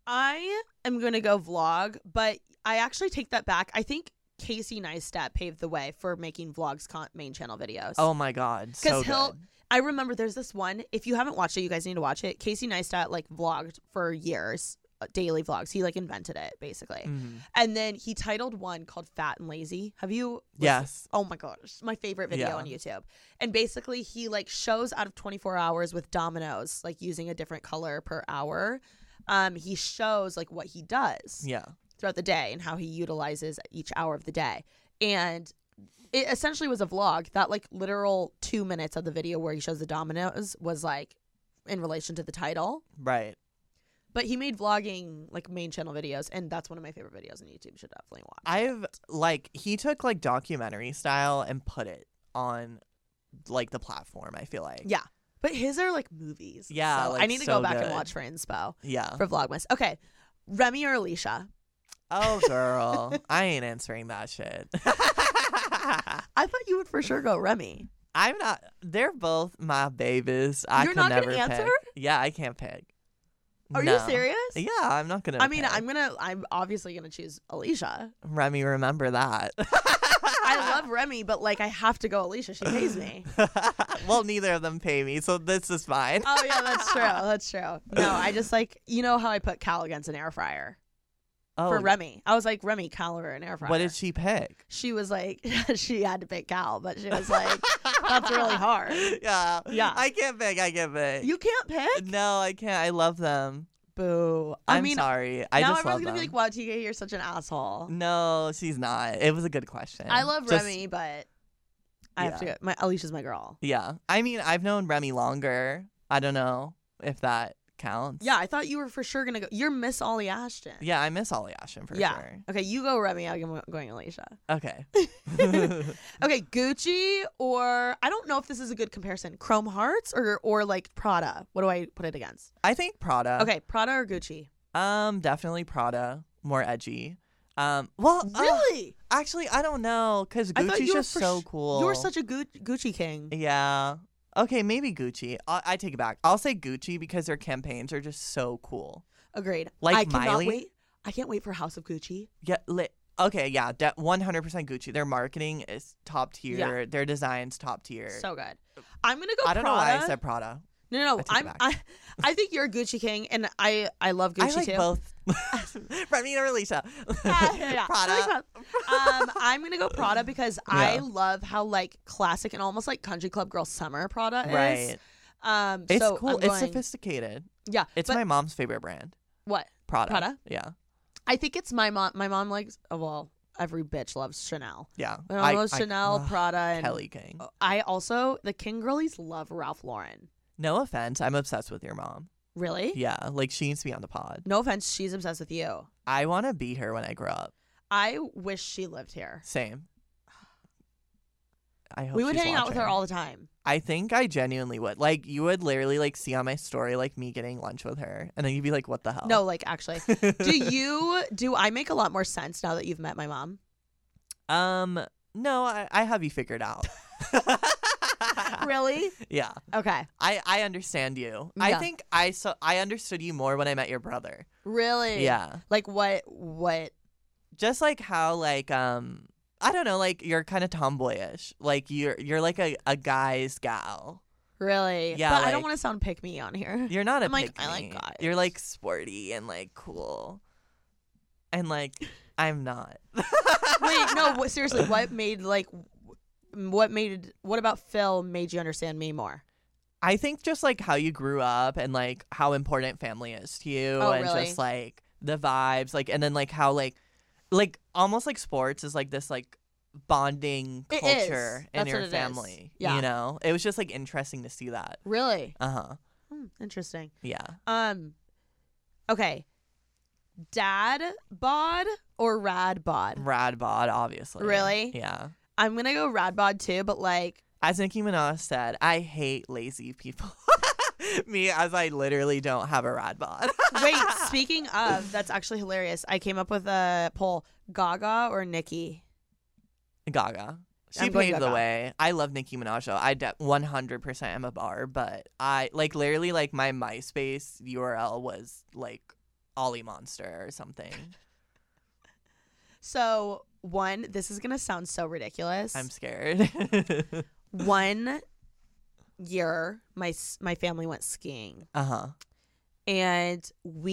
I am going to go vlog, but I actually take that back. I think Casey Neistat paved the way for making vlogs main channel videos. Oh my God. So good. I remember there's this one, if you haven't watched it, you guys need to watch it. Casey Neistat like vlogged for years, daily vlogs. He like invented it basically. Mhm. And then he titled one called Fat and Lazy. Have you listened? Yes. Oh my gosh, my favorite video Yeah. on YouTube. And basically he like shows out of 24 hours with dominoes, like using a different color per hour. He shows like what he does Yeah. throughout the day and how he utilizes each hour of the day. And it essentially was a vlog. That like literal 2 minutes of the video where he shows the dominoes was like in relation to the title. Right. But he made vlogging like main channel videos, and that's one of my favorite videos on YouTube. You should definitely watch. I've like he took like documentary style and put it on like the platform, I feel like. Yeah. But his are like movies. Yeah, So like, I need to so go back and good. watch for inspo Yeah. for Vlogmas. Okay. Remy or Alicia? Oh girl. I ain't answering that shit. I thought you would for sure go Remy. I'm not they're both my babies. I You're could not gonna never answer? pick. Yeah, I can't pick. Are No. you serious? Yeah, I'm not gonna I mean, pick. I'm obviously gonna choose Alicia. Remy, remember that. I love Remy, but like I have to go Alicia. She pays me. Well, neither of them pay me, so this is fine. Oh yeah, that's true. That's true. No, I just like, you know how I put Cal against an air fryer for Remy. I was like, Remy, Cal or an air fryer. What did she pick? She was like, she had to pick Cal, but she was like, that's really hard. Yeah. Yeah. I can't pick. You can't pick? No, I can't. I love them. Boo. I'm sorry. I now just everyone's love gonna them. be like, wow, TK, you're such an asshole. No, she's not. It was a good question. I love Remy, but I have to Yeah. go. Alicia's my girl. Yeah. I mean, I've known Remy longer. I don't know if that counts. Yeah, I thought you were for sure gonna go. You're Miss Ollie Ashton. Yeah, I miss Ollie Ashton for yeah. sure. Okay, you go Remy. I'm going Alicia. Okay. Okay, Gucci or I don't know if this is a good comparison. Chrome Hearts or like Prada. What do I put it against? I think Prada. Okay, Prada or Gucci? Definitely Prada. More edgy. Really? Actually, I don't know, because I thought Gucci's you were just so cool. You were such a Gucci king. Yeah. Okay, maybe Gucci. I take it back. I'll say Gucci because their campaigns are just so cool. Agreed. Like I cannot Miley? wait. I can't wait for House of Gucci. Yeah. Okay, yeah, 100% Gucci. Their marketing is top tier. Yeah. Their design's top tier. So good. I'm gonna go. I don't know Prada. why I said Prada. No. I take it back. I think you're a Gucci king, and I love Gucci I like too. both. Remy or Alicia. Yeah. Prada. I'm gonna go Prada because I love how like classic and almost like country club girl summer Prada is. Right. It's so cool. I'm It's going- sophisticated. Yeah. It's but my mom's favorite brand. what? Prada. Prada? Yeah. I think it's my mom. My mom likes. Oh, well, every bitch loves Chanel. Yeah. My mom loves Chanel, Prada, and Kelly King. I also the King girlies love Ralph Lauren. No offense. I'm obsessed with your mom. Really? Yeah. Like, she needs to be on the pod. No offense, she's obsessed with you. I want to be her when I grow up. I wish she lived here. Same. I hope We would she's hang out with her watching. all the time. I think I genuinely would. Like, you would literally, like, see on my story, like, me getting lunch with her. And then you'd be like, what the hell? No, like actually, do I make a lot more sense now that you've met my mom? No, I have you figured out. Really? Yeah. Okay. I understand you. Yeah. I think I understood you more when I met your brother. Really? Yeah. Like what? Just like how, like, I don't know, like, you're kind of tomboyish. Like, you're like a guy's gal. Really? Yeah, But I don't like- want to sound pick me on here. You're not a I'm like, pick-me. I like guys. You're like sporty and like cool. And like I'm not. Wait, no. Seriously, what about Phil made you understand me more? I think just like how you grew up and like how important family is to you Oh, and really? just like the vibes, like, and then like how like almost like sports is like this like bonding It culture is. in That's your what it is. family. Yeah. You know? It was just like interesting to see that. Really? Uh-huh. Interesting. Yeah. Okay. Dad bod or rad bod? Rad bod, obviously. Really? Yeah. I'm gonna go rad bod too, but like, As Nicki Minaj said, I hate lazy people. Me, as I literally don't have a rad bod. wait. Speaking of, that's actually hilarious. I came up with a poll: Gaga or Nicki? Gaga. She I'm going paved the Gaga. way. I love Nicki Minaj though. I 100% am a bar, but I like literally like my MySpace URL was like Ollie Monster or something. So this is gonna sound so ridiculous. I'm scared. One year, my family went skiing, Uh-huh. and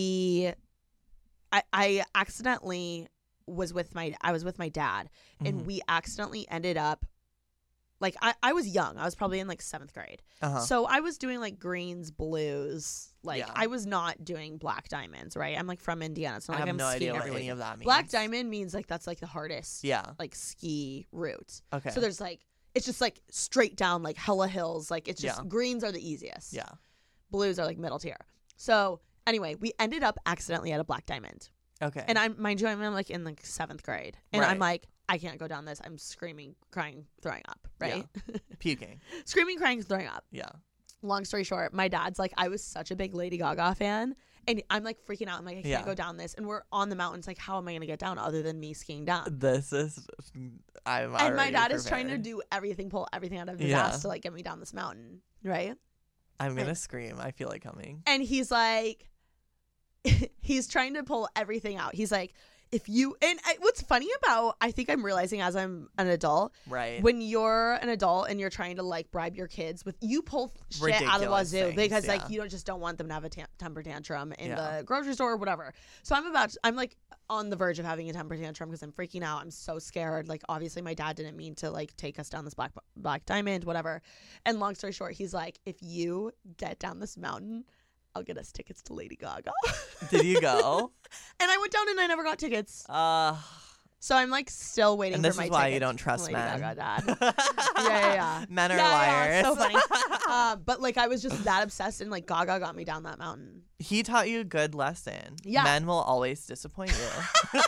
I accidentally was with my dad, and Mhm. we accidentally ended up like I was young. I was probably in like 7th grade. Uh-huh. So I was doing like greens, blues. Like Yeah. I was not doing black diamonds, right? I'm like from Indiana. It's not I like have I'm no skiing idea what every any weekend. of that means. Black diamond means like that's like the hardest Yeah. like ski route. Okay. So there's like it's just like straight down like hella hills. Like it's just Yeah. greens are the easiest. Yeah. Blues are like middle tier. So anyway, we ended up accidentally at a black diamond. Okay. And I'm like in like 7th grade. And I'm Right. like, I can't go down this. I'm screaming, crying, throwing up, right? Puking. Screaming, crying, throwing up. Yeah. Long story short, my dad's like, I was such a big Lady Gaga fan. And I'm like freaking out. I'm like, I can't Yeah. go down this. And we're on the mountains. Like, how am I going to get down other than me skiing down? This is I'm And my already dad is trying to prepared. do everything, pull everything out of his Yeah. ass to like get me down this mountain, right? I'm gonna scream. I feel like coming. And he's like, he's trying to pull everything out. He's like, what's funny about, I think I'm realizing as I'm an adult, Right. when you're an adult and you're trying to like bribe your kids with, you pull shit out of the Ridiculous wazoo things, because yeah. like you just don't want them to have a temper tantrum in Yeah. the grocery store or whatever. So I'm like on the verge of having a temper tantrum because I'm freaking out. I'm so scared. Like obviously my dad didn't mean to like take us down this black diamond, whatever. And long story short, he's like, if you get down this mountain, I'll get us tickets to Lady Gaga. Did you go? And I went down and I never got tickets. Uh, So I'm like still waiting and for this my is why you tickets don't trust from Lady men. Gaga, Dad. Yeah. Men are Yeah, liars. so funny. But like I was just that obsessed, and like Gaga got me down that mountain. He taught you a good lesson. Yeah. Men will always disappoint you.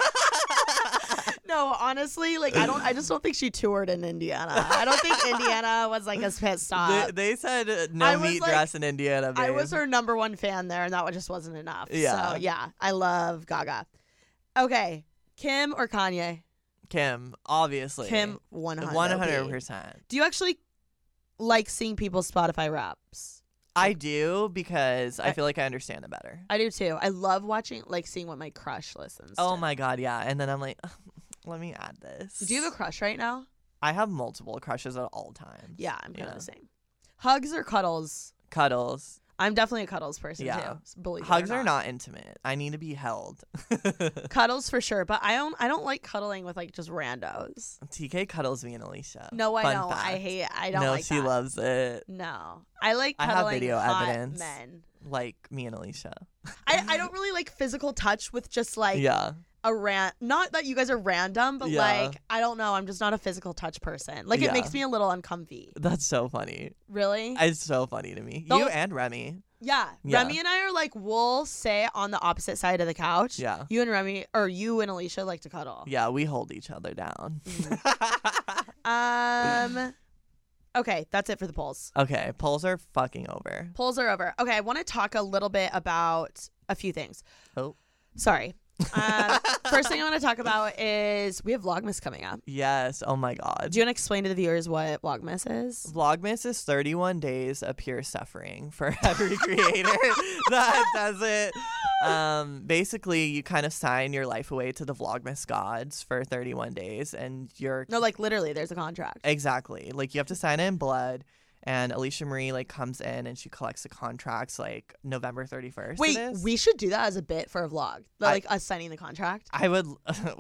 No, honestly, like I just don't think she toured in Indiana. I don't think Indiana was like a pit stop. They said I no was meat like- dress in Indiana, babe. I was her number one fan there, and that just wasn't enough. Yeah. So yeah, I love Gaga. Okay, Kim or Kanye? Kim, obviously. Kim, 100%. 100%. Do you actually like seeing people's Spotify raps? I do because I feel like I understand it better. I do too. I love watching, like, seeing what my crush listens to. Oh my God, yeah. And then I'm like, let me add this. Do you have a crush right now? I have multiple crushes at all times. Yeah, I'm kind of Yeah. the same. Hugs or cuddles? Cuddles. I'm definitely a cuddles person Yeah. too. Believe it or Hugs are not intimate. I need to be held. Cuddles for sure, but I don't like cuddling with like just randos. TK cuddles me and Alicia. No, I Fun don't. fact. I don't no, like she that. loves it. No, I like I have cuddling video hot evidence. men. Like me and Alicia. I don't really like physical touch with just like Yeah. a not that you guys are random, but Yeah. like I don't know, I'm just not a physical touch person. Like it Yeah. makes me a little uncomfy. That's so funny. Really? It's so funny to me. Don't- You and Remy. Yeah. Yeah. Remy and I are like, we'll sit on the opposite side of the couch. Yeah. You and Remy, or you and Alicia like to cuddle. Yeah, we hold each other down. Okay, that's it for the polls. Okay, polls are fucking over. Polls are over. Okay, I want to talk a little bit about a few things. Oh. Sorry. First thing I want to talk about is we have Vlogmas coming up. Yes. Oh my God. Do you want to explain to the viewers what Vlogmas is? Vlogmas is 31 days of pure suffering for every creator that does it. Basically, you kind of sign your life away to the Vlogmas gods for 31 days, and you're No, like literally, there's a contract. exactly like you have to sign it in blood. And Alicia Marie like comes in and she collects the contracts like November 31st. Wait, it is. we should do that as a bit for a vlog. Like us signing the contract. I would.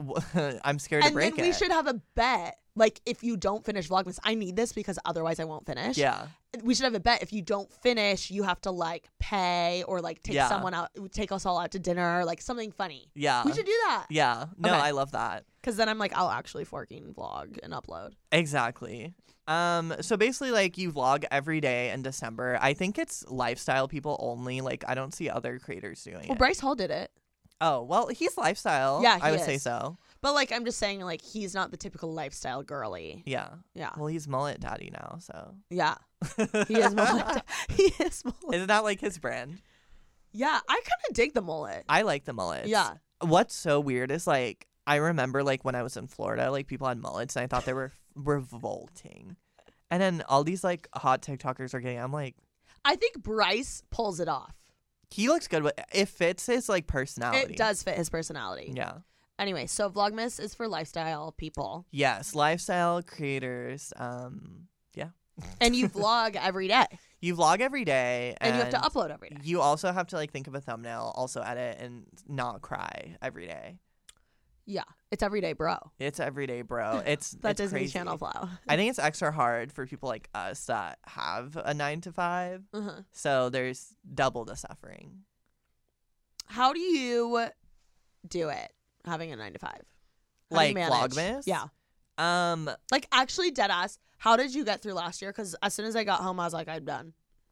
I'm scared to And break then we it. should have a bet. Like, if you don't finish Vlogmas, I need this because otherwise I won't finish. Yeah. We should have a bet. If you don't finish, you have to like pay or like take Yeah. someone out, take us all out to dinner, like something funny. Yeah. We should do that. Yeah. No, Okay. I love that. Because then I'm like, I'll actually fucking vlog and upload. Exactly. So basically, like, you vlog every day in December. I think it's lifestyle people only. Like, I don't see other creators doing Well, it. Bryce Hall did it. Oh, well, he's lifestyle. Yeah, I he would say is. so. But like, I'm just saying, like, he's not the typical lifestyle girly. Yeah. Yeah. Well, he's mullet daddy now, so. Yeah. He is mullet. He is mullet. Isn't that like his brand? Yeah. I kind of dig the mullet. I like the mullets. Yeah. What's so weird is, like, I remember, like, when I was in Florida, like, people had mullets, and I thought they were revolting. And then all these, like, hot TikTokers are getting, I'm like, I think Bryce pulls it off. he looks good, but it fits his, like, personality. It does fit his personality. Yeah. Anyway, so Vlogmas is for lifestyle people. Yes, lifestyle creators. Yeah. And you vlog every day. You vlog every day, And you have to upload every day. You also have to, like, think of a thumbnail, also edit, and not cry every day. Yeah. It's every day, bro. It's every day, bro. It's That it's Disney crazy. Channel flow. I think it's extra hard for people like us that have a 9 to 5. Uh-huh. So there's double the suffering. How do you do it, having a 9 to 5? How do you Like manage? Vlogmas? Yeah. Like, actually, dead ass. How did you get through last year? Because as soon as I got home, I was like, I'm done.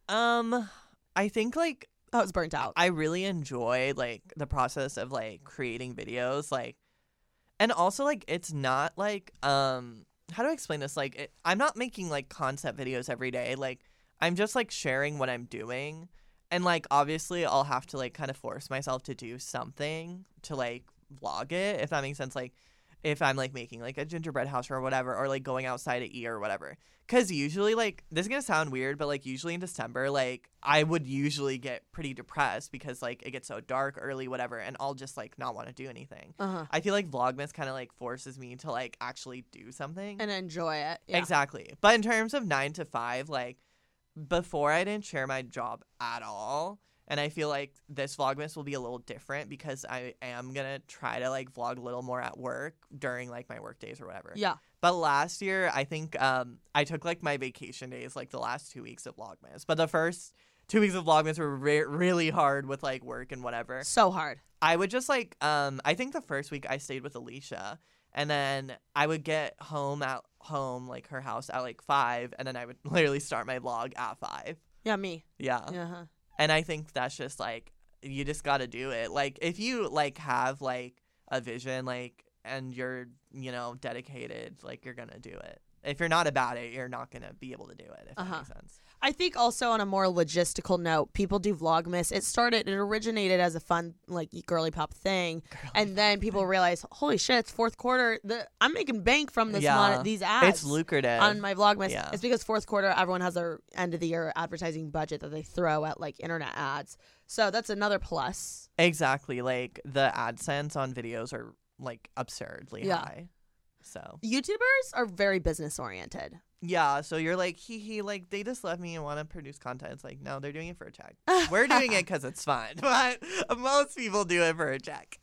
I think like I was burnt out. I really enjoy like the process of like creating videos, like, and also like it's not like how do I explain this? Like I'm not making like concept videos every day. Like I'm just like sharing what I'm doing, and like obviously I'll have to like kind of force myself to do something to like vlog it, if that makes sense. Like if I'm like making like a gingerbread house or whatever, or like going outside to eat or whatever. Because usually, like, this is gonna sound weird, but like usually in December, like I would usually get pretty depressed because like it gets so dark early, whatever, and I'll just like not want to do anything. I feel like Vlogmas kind of like forces me to like actually do something And enjoy it. Yeah. Exactly. But in terms of 9 to 5, like before I didn't share my job at all. And I feel like this Vlogmas will be a little different because I am going to try to like vlog a little more at work during like my work days or whatever. Yeah. But last year, I think I took like my vacation days like the last 2 weeks of Vlogmas. But the first 2 weeks of Vlogmas were really hard with like work and whatever. So hard. I would just like, I think the first week I stayed with Alicia. And then I would get home like her house at like 5. And then I would literally start my vlog at 5. Yeah, me. Yeah. Uh-huh. And I think that's just like, you just got to do it. Like if you like have like a vision, like, and you're, you know, dedicated, like you're going to do it. If you're not about it, you're not going to be able to do it, if that makes sense. I think also on a more logistical note, people do Vlogmas. It originated as a fun, like, girly pop thing. Then people realize, holy shit, it's fourth quarter. I'm making bank from this these ads. It's lucrative. On my Vlogmas. Yeah. It's because fourth quarter, everyone has their end of the year advertising budget that they throw at, like, internet ads. So that's another plus. Exactly. Like, the AdSense on videos are, like, absurdly high. So YouTubers are very business oriented. Yeah, so you're like, like, they just left me and want to produce content. It's like, no, they're doing it for a check. We're doing it because it's fun, but most people do it for a check.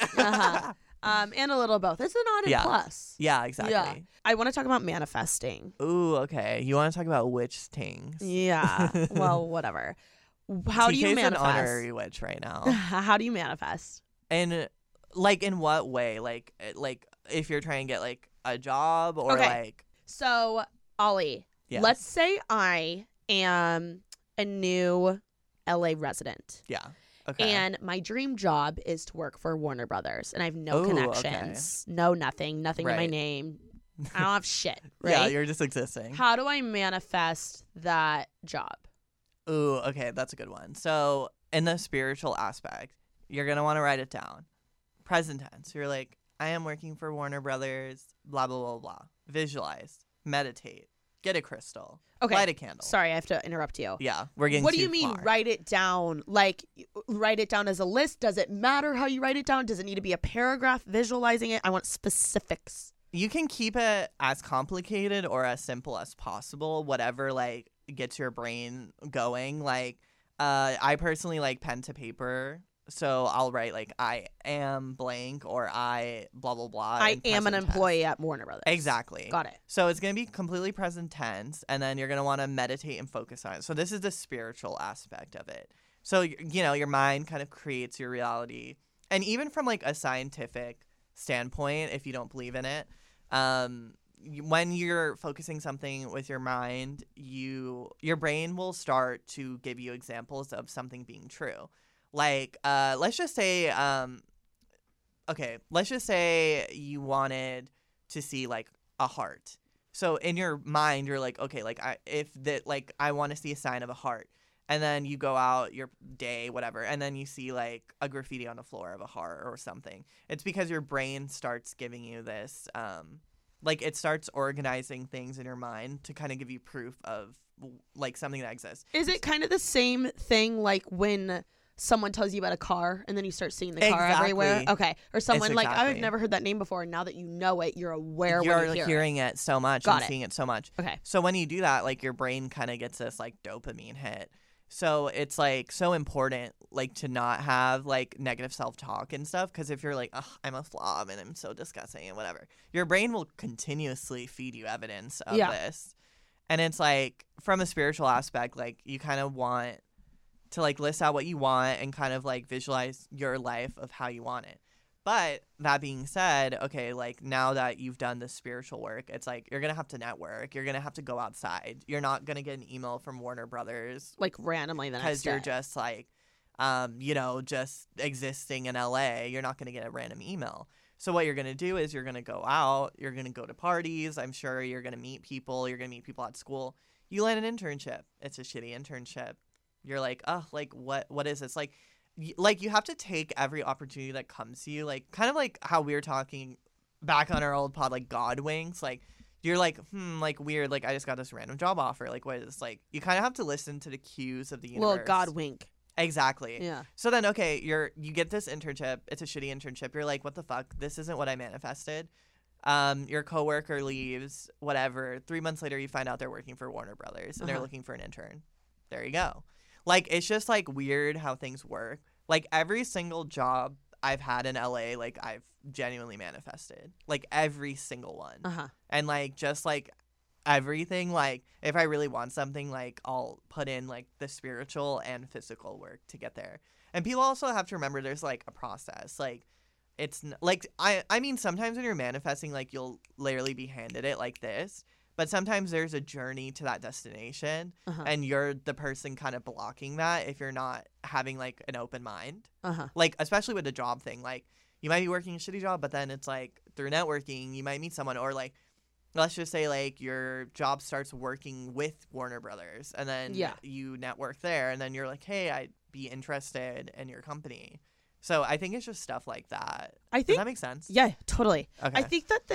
And a little both. It's an odd and plus. Yeah, exactly. Yeah. I want to talk about manifesting. Ooh, okay. You want to talk about witch things? Yeah. Well, whatever. How do you TK's manifest? an honorary witch right now. How do you manifest? And, like, in what way? Like if you're trying to get, like, a job or, like... So... Ollie, let's say I am a new LA resident. Yeah. Okay. And my dream job is to work for Warner Brothers. And I have no connections. Okay. No nothing in my name. I don't have shit. Right? Yeah, you're just existing. How do I manifest that job? Ooh, okay. That's a good one. So in the spiritual aspect, you're going to want to write it down. Present tense. You're like, I am working for Warner Brothers, blah, blah, blah, blah. Visualize. Meditate. Get a crystal. Okay. Light a candle. Sorry, I have to interrupt you. Yeah, we're getting What do too you mean, far. write it down? Like, write it down as a list? Does it matter how you write it down? Does it need to be a paragraph visualizing it? I want specifics. You can keep it as complicated or as simple as possible, whatever, like, gets your brain going. Like, I personally like pen to paper. So I'll write, like, I am blank or I blah, blah, blah. I am an employee at Warner Brothers. Exactly. Got it. So it's going to be completely present tense, and then you're going to want to meditate and focus on it. So this is the spiritual aspect of it. So, you know, your mind kind of creates your reality. And even from, like, a scientific standpoint, if you don't believe in it, when you're focusing something with your mind, your brain will start to give you examples of something being true. Like, let's just say you wanted to see, like, a heart. So in your mind, you're like, okay, like, I want to see a sign of a heart. And then you go out your day, whatever, and then you see, like, a graffiti on the floor of a heart or something. It's because your brain starts giving you this, like, it starts organizing things in your mind to kind of give you proof of, like, something that exists. Is it kind of the same thing, like, when someone tells you about a car and then you start seeing the car everywhere? Okay. Or someone like, I've never heard that name before, and now that you know it, you're aware when you hearing it so much and seeing it so much. Okay. So when you do that, like, your brain kind of gets this, like, dopamine hit. So it's, like, so important, like, to not have, like, negative self-talk and stuff, because if you're like, oh, I'm a slob and I'm so disgusting and whatever, your brain will continuously feed you evidence of this. And it's, like, from a spiritual aspect, like, you kind of want to, like, list out what you want and kind of, like, visualize your life of how you want it. But that being said, okay, like, now that you've done the spiritual work, it's like you're going to have to network. You're going to have to go outside. You're not going to get an email from Warner Brothers. Like, randomly the next day. Because you're just, like, you know, just existing in LA. You're not going to get a random email. So what you're going to do is you're going to go out. You're going to go to parties. I'm sure you're going to meet people. You're going to meet people at school. You land an internship. It's a shitty internship. You're like, oh, like, what is this? Like, you have to take every opportunity that comes to you, like, kind of like how we were talking back on our old pod, like God winks, like you're like, like weird, like I just got this random job offer, like what is this? Like you kind of have to listen to the cues of the universe. Little God wink. Exactly. Yeah. So then, okay, you get this internship. It's a shitty internship. You're like, what the fuck? This isn't what I manifested. Your coworker leaves, whatever. 3 months later, you find out they're working for Warner Brothers and they're looking for an intern. There you go. Like, it's just like weird how things work. Like every single job I've had in LA, like I've genuinely manifested, like every single one. And like just like everything, like if I really want something, like I'll put in like the spiritual and physical work to get there. And people also have to remember there's like a process. Like it's like I mean sometimes when you're manifesting, like you'll literally be handed it like this, but sometimes there's a journey to that destination and you're the person kind of blocking that if you're not having like an open mind. Like especially with the job thing, like you might be working a shitty job, but then it's like through networking you might meet someone, or like let's just say like your job starts working with Warner Brothers and then you network there and then you're like, hey, I'd be interested in your company. So I think it's just stuff like that. Does that make sense? Yeah, totally. Okay. I think that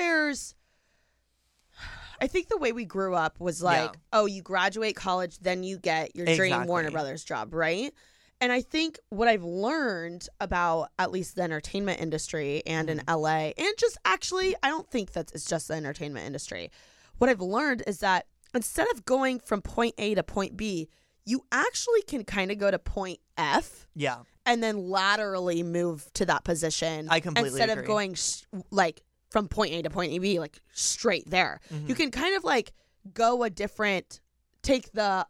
I think the way we grew up was like, oh, you graduate college, then you get your dream Warner Brothers job, right? And I think what I've learned about at least the entertainment industry and in LA, and just actually, I don't think that it's just the entertainment industry. What I've learned is that instead of going from point A to point B, you actually can kind of go to point F. Yeah. And then laterally move to that position. I completely instead agree. of going like from point A to point B, like straight there. You can kind of like go take the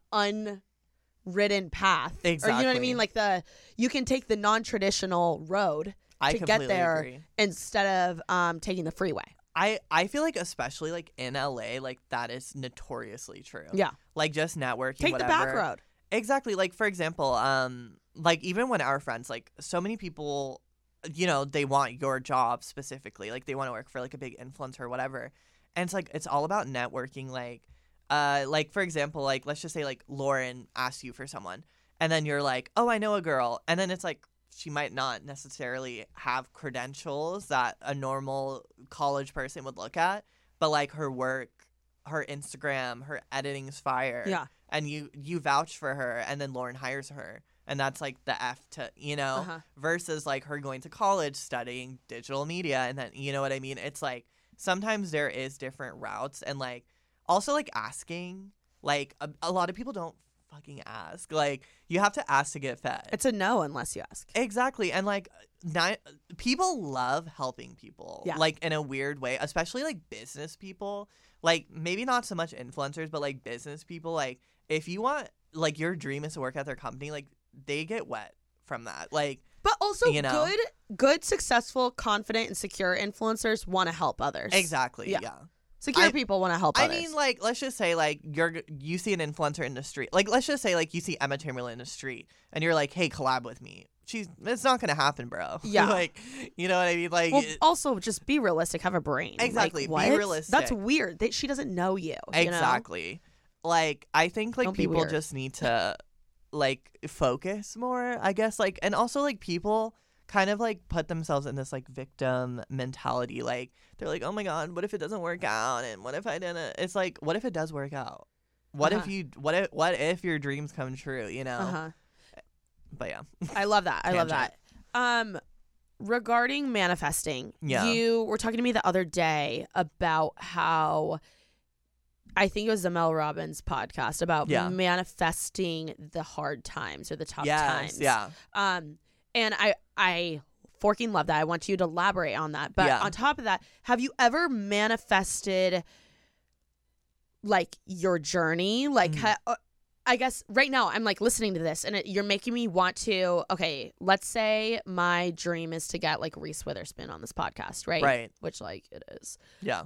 unwritten path. Exactly. Or you know what I mean? Like you can take the non-traditional road to get there agree. instead of taking the freeway. I feel like especially like in LA, like that is notoriously true. Yeah. Like just networking, Take whatever. the back road. Exactly. Like for example, like even when our friends, like so many people, you know, they want your job specifically, like they want to work for like a big influencer or whatever, and it's like it's all about networking. Like for example, like let's just say like Lauren asks you for someone, and then you're like, oh, I know a girl, and then it's like she might not necessarily have credentials that a normal college person would look at, but like her work, her Instagram, her editing's fire. Yeah. And you vouch for her, and then Lauren hires her. And that's like the F to, you know, versus like her going to college studying digital media. And then, you know what I mean? It's like sometimes there is different routes. And like also like asking, like a lot of people don't fucking ask. Like you have to ask to get fed. It's a no unless you ask. Exactly. And like people love helping people, like in a weird way, especially like business people. Like maybe not so much influencers, but like business people. Like if you want, like your dream is to work at their company, like they get wet from that. Like, but also you know, good, successful, confident, and secure influencers want to help others. Exactly. Yeah. Secure people want to help others. I mean, like, let's just say, like, you see an influencer in the street. Like, let's just say, like, you see Emma Chamberlain in the street, and you're like, hey, collab with me. It's not going to happen, bro. Yeah. Like, you know what I mean? Like, well, also, just be realistic. Have a brain. Exactly. Like, what? Be realistic. That's weird. She doesn't know you. Exactly. You know? Like, I think, like, Don't be people weird. just need to, like, focus more, I guess. Like, and also, like, people kind of like put themselves in this like victim mentality. Like they're like, oh my god, what if it doesn't work out, and what if I didn't? It's like, what if it does work out? What if you what if your dreams come true, you know? But yeah. I love that. I love that. Regarding manifesting, you were talking to me the other day about how I think it was the Mel Robbins podcast about manifesting the hard times or the tough times. Yeah. And I forking love that. I want you to elaborate on that. But on top of that, have you ever manifested like your journey? Like, I guess right now I'm like listening to this and you're making me want to, okay, let's say my dream is to get like Reese Witherspoon on this podcast, right? Right. Which like it is. Yeah.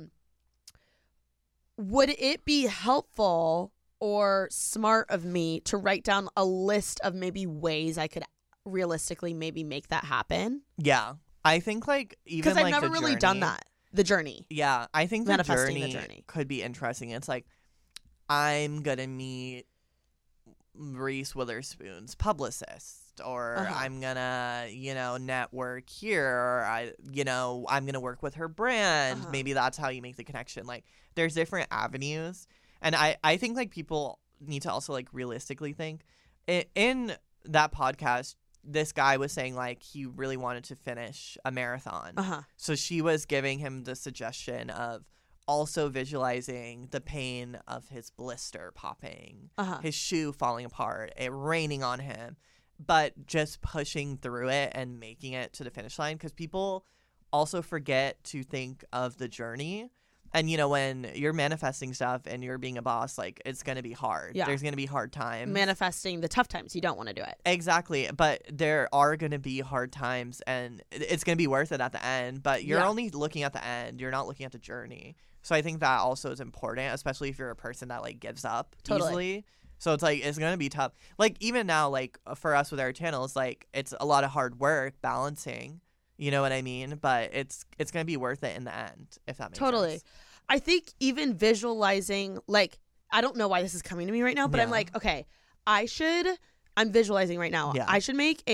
Would it be helpful or smart of me to write down a list of maybe ways I could realistically maybe make that happen? Yeah. I think like even because I've like never the really journey, done that. The journey. Yeah. I think the Manifesting journey could be interesting. It's like I'm gonna meet Reese Witherspoon's publicist, or I'm gonna, network here, or I'm gonna work with her brand. Maybe that's how you make the connection. Like, there's different avenues, and I think like people need to also like realistically think. In that podcast, this guy was saying like he really wanted to finish a marathon, so she was giving him the suggestion of also visualizing the pain of his blister popping, his shoe falling apart, it raining on him, but just pushing through it and making it to the finish line, because people also forget to think of the journey. And, when you're manifesting stuff and you're being a boss, like, it's going to be hard. Yeah. There's going to be hard times. Manifesting the tough times. You don't want to do it. Exactly. But there are going to be hard times, and it's going to be worth it at the end. But you're only looking at the end. You're not looking at the journey. So I think that also is important, especially if you're a person that, like, gives up easily. So it's, like, it's going to be tough. Like, even now, like, for us with our channels, like, it's a lot of hard work balancing. You know what I mean? But it's going to be worth it in the end, if that makes sense. I think even visualizing, like, I don't know why this is coming to me right now, but I'm like, okay, I'm visualizing right now. Yeah. I should make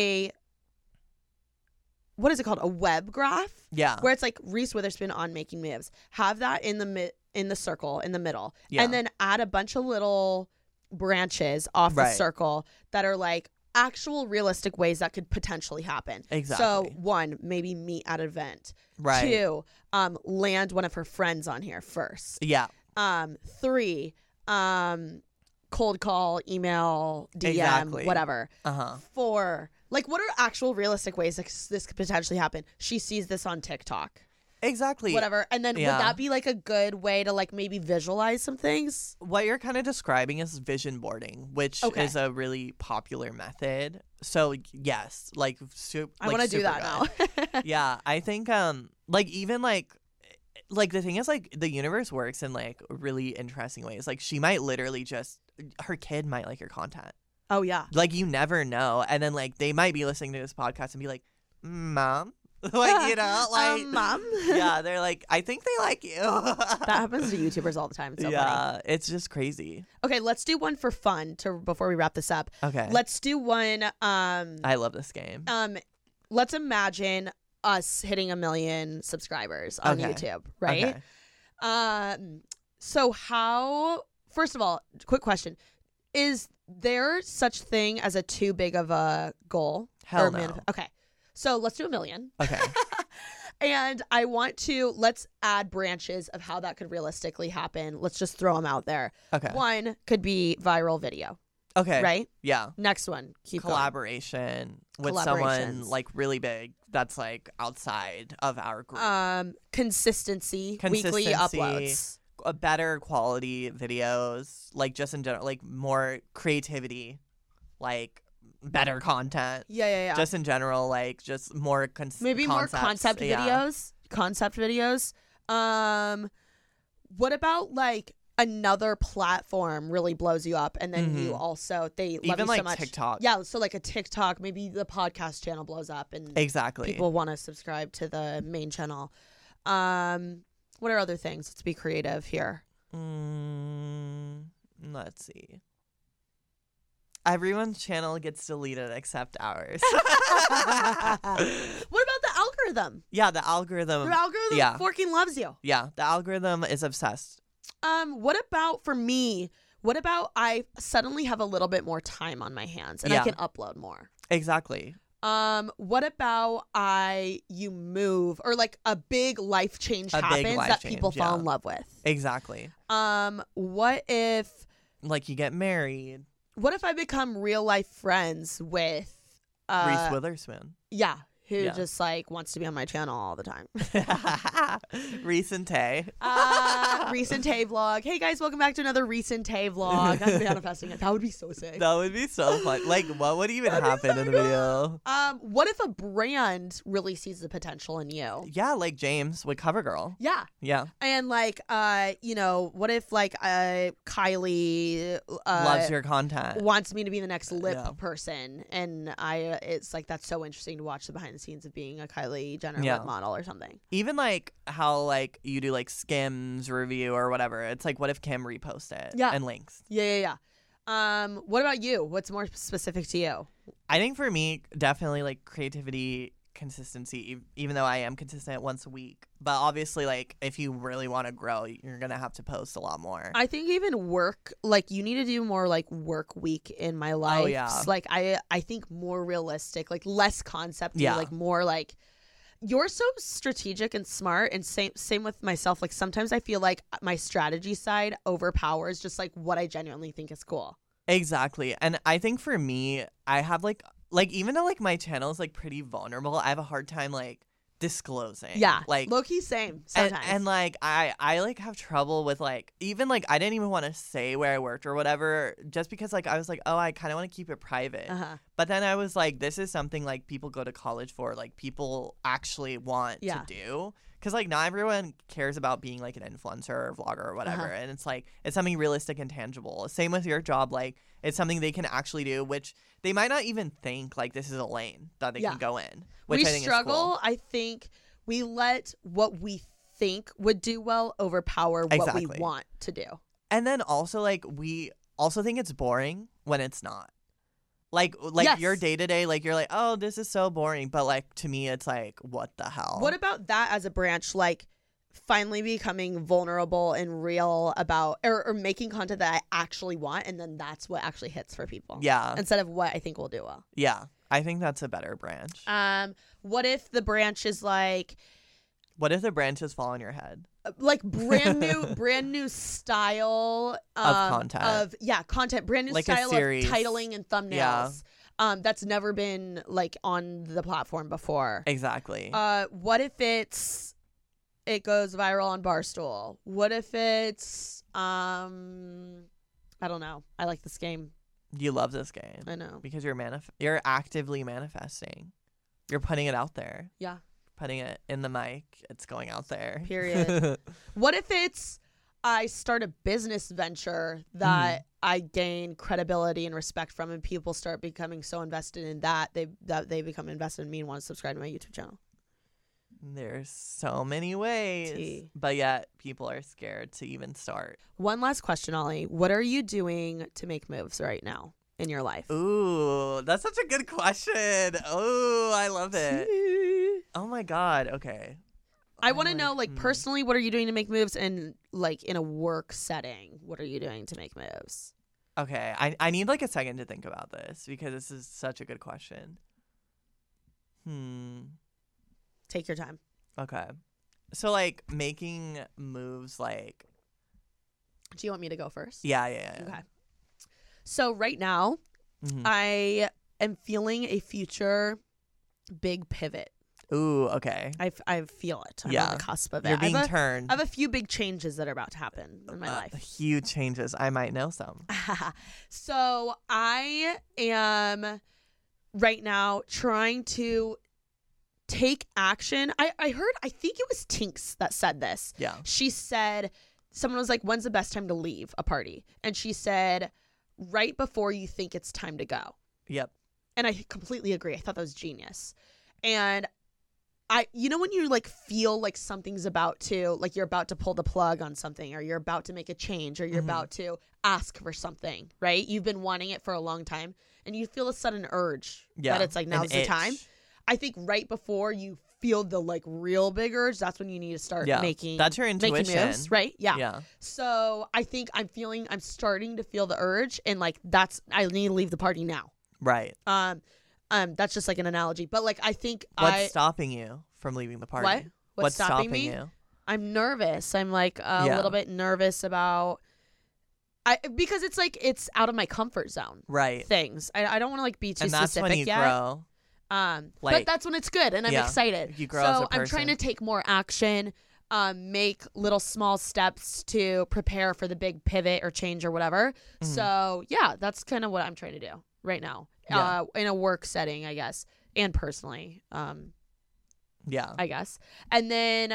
what is it called? A web graph? Yeah. Where it's like Reese Witherspoon on Making Moves. Have that in the circle, in the middle. Yeah. And then add a bunch of little branches off the circle that are like actual realistic ways that could potentially happen. Exactly. So 1, maybe meet at an event. Right. 2, land one of her friends on here first. Yeah. 3, cold call, email, DM, whatever. 4, like, what are actual realistic ways this could potentially happen? She sees this on TikTok. Exactly. Whatever. And then would that be like a good way to like maybe visualize some things? What you're kind of describing is vision boarding, which is a really popular method. So yes, like I want to do that now. Yeah, I think like even like the thing is like the universe works in like really interesting ways. Like she might literally her kid might like your content. Oh yeah. Like you never know, and then like they might be listening to this podcast and be like, "Mom." Like, like Mom. Yeah, they're like, I think they like you. That happens to YouTubers all the time. It's so funny. It's just crazy. Okay, let's do one for fun before we wrap this up. Okay. Let's do one. I love this game. Let's imagine us hitting 1 million subscribers on YouTube, right? Okay. So first of all, quick question. Is there such thing as a too big of a goal? Hell no. Okay. So let's do 1 million. Okay. And let's add branches of how that could realistically happen. Let's just throw them out there. Okay. 1 could be viral video. Okay. Right? Yeah. Next one. Keep collaboration with someone like really big that's like outside of our group. Consistency. Weekly uploads. A better quality videos, like just in general, like more creativity, like better content. Yeah. Just in general, like just more maybe concepts. More concept videos. Concept videos. What about like another platform really blows you up, and then you also they love even you like so much. TikTok. Yeah, so like a TikTok, maybe the podcast channel blows up, and exactly people want to subscribe to the main channel. What are other things? Let's be creative here. Let's see. Everyone's channel gets deleted except ours. What about the algorithm? Yeah, the algorithm. The algorithm fucking loves you. Yeah, the algorithm is obsessed. What about for me? What about I suddenly have a little bit more time on my hands and I can upload more? Exactly. What about you move or like a big life change happens that people fall in love with? Exactly. What if like you get married? What if I become real life friends with Reese Witherspoon? Yeah. Who just like wants to be on my channel all the time. Recent Tay. Recent Tay vlog. Hey guys, welcome back to another Recent Tay vlog. I'm manifesting it. That would be so sick. That would be so fun. Like, what would even happen in the video? What if a brand really sees the potential in you? Yeah, like James with CoverGirl. Yeah. Yeah. And like, what if like Kylie loves your content, wants me to be the next lip person, and it's like that's so interesting to watch the behind the scenes of being a Kylie Jenner lip model or something. Even like how like you do like Skims review or whatever. It's like, what if Kim repost it? Yeah. And links. Yeah. What about you? What's more specific to you? I think for me, definitely like creativity, consistency, even though I am consistent once a week. But obviously, like, if you really want to grow, you're going to have to post a lot more. I think even work, like, you need to do more like work week in my life. Oh, yeah. Like, I think more realistic, like less concept-y, Yeah. like more like, you're so strategic and smart, and same with myself. Like, sometimes I feel like my strategy side overpowers just like what I genuinely think is cool. Exactly. And I think for me, I have like even though like my channel is like pretty vulnerable, I have a hard time like disclosing. Yeah, like low-key same and, sometimes. and like I like have trouble with like even like I didn't even want to say where I worked or whatever, just because like I was like, oh, I kind of want to keep it private. But then I was like, this is something like people go to college for, like people actually want to do. Because, like, not everyone cares about being, like, an influencer or vlogger or whatever. And it's, like, it's something realistic and tangible. Same with your job. Like, it's something they can actually do, which they might not even think, like, this is a lane that they can go in. Which we I think struggle. is cool. I think we let what we think would do well overpower what we Exactly. want to do. And then also, like, we also think it's boring when it's not. Like Yes. your day-to-day, like, you're like, oh, this is so boring. But, like, to me, it's like, what the hell? What about that as a branch, like finally becoming vulnerable and real about or making content that I actually want, and then that's what actually hits for people. Yeah. Instead of what I think will do well. Yeah. I think that's a better branch. What if the branch is like What if the branches fall on your head? brand new style Of content. Content, brand new Like a style of series. titling and thumbnails. Yeah. That's never been like on the platform before. Exactly. What if it goes viral on Barstool? What if it's I don't know. I like this game. You love this game. I know. Because you're actively manifesting. You're putting it out there. Yeah. Putting it in the mic. It's going out there. Period. What if it's I start a business venture that I gain credibility and respect from, and people start becoming so invested in that they become invested in me and want to subscribe to my YouTube channel? There's so many ways. Tea. But yet people are scared to even start. One last question, Ollie. What are you doing to make moves right now in your life? Ooh, that's such a good question. Ooh, I love it. Oh my God. Okay. I want to know, like, personally, what are you doing to make moves? And, like, in a work setting, what are you doing to make moves? Okay. I need like a second to think about this because this is such a good question. Take your time. Okay. So, like, making moves, like... Do you want me to go first? Yeah. Okay. So right now, I am feeling a future big pivot. Ooh, okay. I feel it. I'm on the cusp of it. You're being turned. I have a few big changes that are about to happen in my life. Huge changes. I might know some. So I am right now trying to take action. I think it was Tinks that said this. Yeah. She said, someone was like, when's the best time to leave a party? And she said, right before you think it's time to go. Yep. And I completely agree. I thought that was genius. And when you like feel like something's about to, like you're about to pull the plug on something, or you're about to make a change, or you're about to ask for something, right? You've been wanting it for a long time and you feel a sudden urge that it's like, now's the time. I think right before you feel the like real big urge, that's when you need to start making that's your intuition, moves, right? Yeah. So I think I'm starting to feel the urge, and like I need to leave the party now. Right. That's just like an analogy, but like I think What's stopping you from leaving the party? What? What's stopping me? You? I'm nervous. I'm like a little bit nervous about because it's like it's out of my comfort zone. Right. Things. I don't want to like be too and that's specific when you yet. Grow. But that's when it's good, and I'm excited. You grow as a so person. I'm trying to take more action, make little small steps to prepare for the big pivot or change or whatever. So yeah, that's kind of what I'm trying to do right now. In a work setting, I guess, and personally. I guess. And then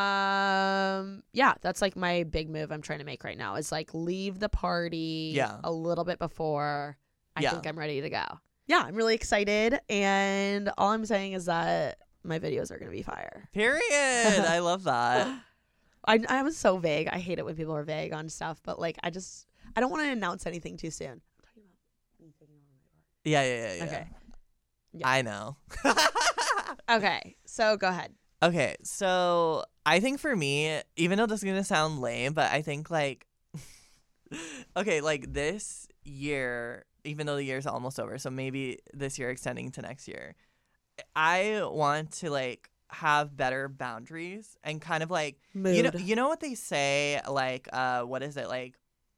that's like my big move I'm trying to make right now is like leave the party a little bit before I think I'm ready to go. Yeah, I'm really excited, and all I'm saying is that my videos are going to be fire. Period. I love that. I was so vague. I hate it when people are vague on stuff, but like I don't want to announce anything too soon. Yeah. Okay. Yeah. I know. Okay, so go ahead. Okay, so I think for me, even though this is gonna sound lame, but I think like, okay, like this year, even though the year's almost over, so maybe this year extending to next year, I want to like have better boundaries and kind of like Mood. you know what they say, like what is it, like,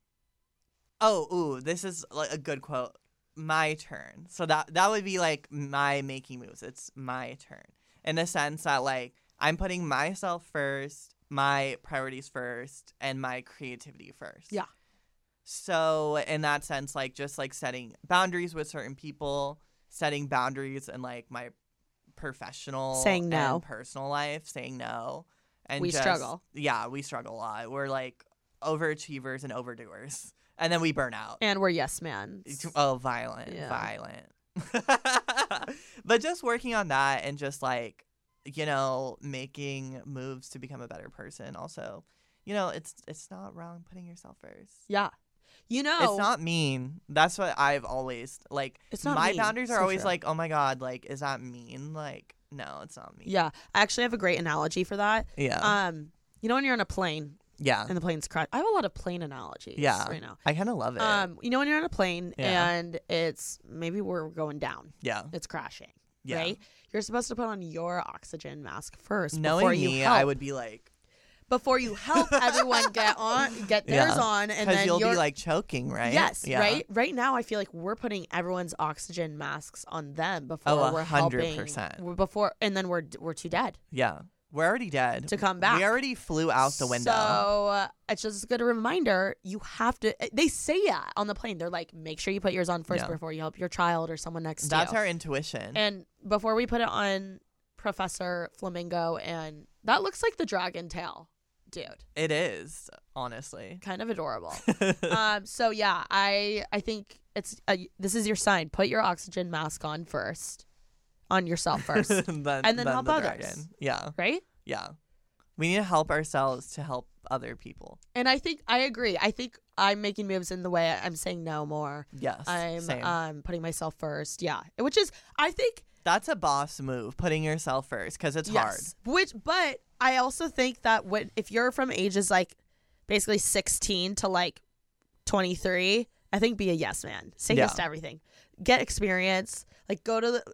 this is like a good quote, my turn. So that would be like my making moves. It's my turn in the sense that like I'm putting myself first, my priorities first, and my creativity first. Yeah. So in that sense, like just like setting boundaries with certain people, setting boundaries in like my professional Saying no. and personal life, saying no. And We just, struggle. Yeah, we struggle a lot. We're like overachievers and overdoers. And then we burn out. And we're yes man. Oh, violent. But just working on that and just like, you know, making moves to become a better person also. You know, it's not wrong putting yourself first. Yeah. You know, It's not mean. That's what I've always like. It's not my mean. boundaries are So always true. like, oh my God, like, is that mean? Like, no, it's not mean. Yeah, I actually have a great analogy for that. Yeah. You know when you're on a plane Yeah. and the plane's crash. I have a lot of plane analogies. Yeah. Right now. I kind of love it. You know when you're on a plane Yeah. and it's maybe we're going down. Yeah. It's crashing. Yeah. Right. You're supposed to put on your oxygen mask first. Knowing before you me, help, I would be like, before you help everyone get theirs Yeah. on, and because then you'll you're be like choking, right? Yes, Yeah. right. Right now, I feel like we're putting everyone's oxygen masks on them before Oh, we're helping. 100%. Before, and then we're too dead Yeah. We're already dead. to come back. We already flew out the window. So it's just a good reminder. You have to. They say that on the plane. They're like, make sure you put yours on first Yeah. before you help your child or someone next That's to you. our intuition. And before we put it on Professor Flamingo, and that looks like the dragon tail, dude. It is, honestly. Kind of adorable. So yeah, I think this is your sign. Put your oxygen mask on first, on yourself first, and then help the others. dragon. Yeah. right? Yeah. We need to help ourselves to help other people. And I think I agree. I think I'm making moves in the way I'm saying no more. Yes. I'm same. putting myself first. Yeah, which is I think That's a boss move, putting yourself first, because it's hard. yes. But I also think that if you're from ages like basically 16 to like 23, I think be a yes man. Say yes Yeah. to everything. Get experience. Like go to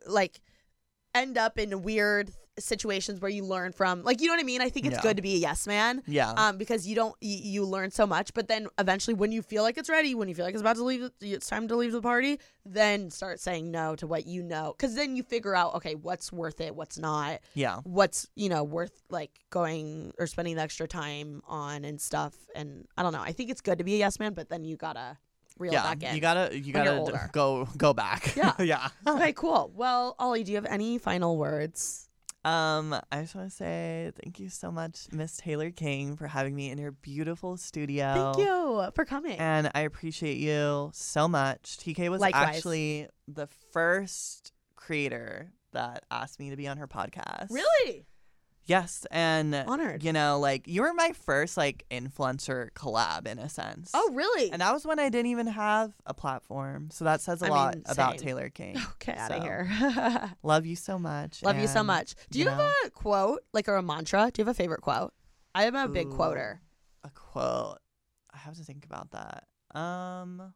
end up in weird situations where you learn from, like, you know what I mean? I think it's Yeah. good to be a yes man. Yeah. Because you learn so much, but then eventually when you feel like it's ready, when you feel like it's about to leave, it's time to leave the party, then start saying no to what you know, because then you figure out, okay, what's worth it, what's not, Yeah. what's worth like going or spending the extra time on and stuff. And I don't know, I think it's good to be a yes man, but then you gotta reel it Yeah. back in. You gotta older. go back. Yeah. Yeah. Okay, cool. Well, Ollie, do you have any final words? I just want to say thank you so much, Miss Taylor King, for having me in your beautiful studio. Thank you for coming. And I appreciate you so much. TK was Likewise. actually the first creator that asked me to be on her podcast. Really? Yes, and Honored. you know, like, you were my first like influencer collab in a sense. Oh, really? And that was when I didn't even have a platform. So that says a I lot mean, about same. Taylor King. Get out So, of here. Love you so much. Love you so and, much. Do you have a quote, like, or a mantra? Do you have a favorite quote? I am a big Ooh. quoter. A quote. I have to think about that. I'm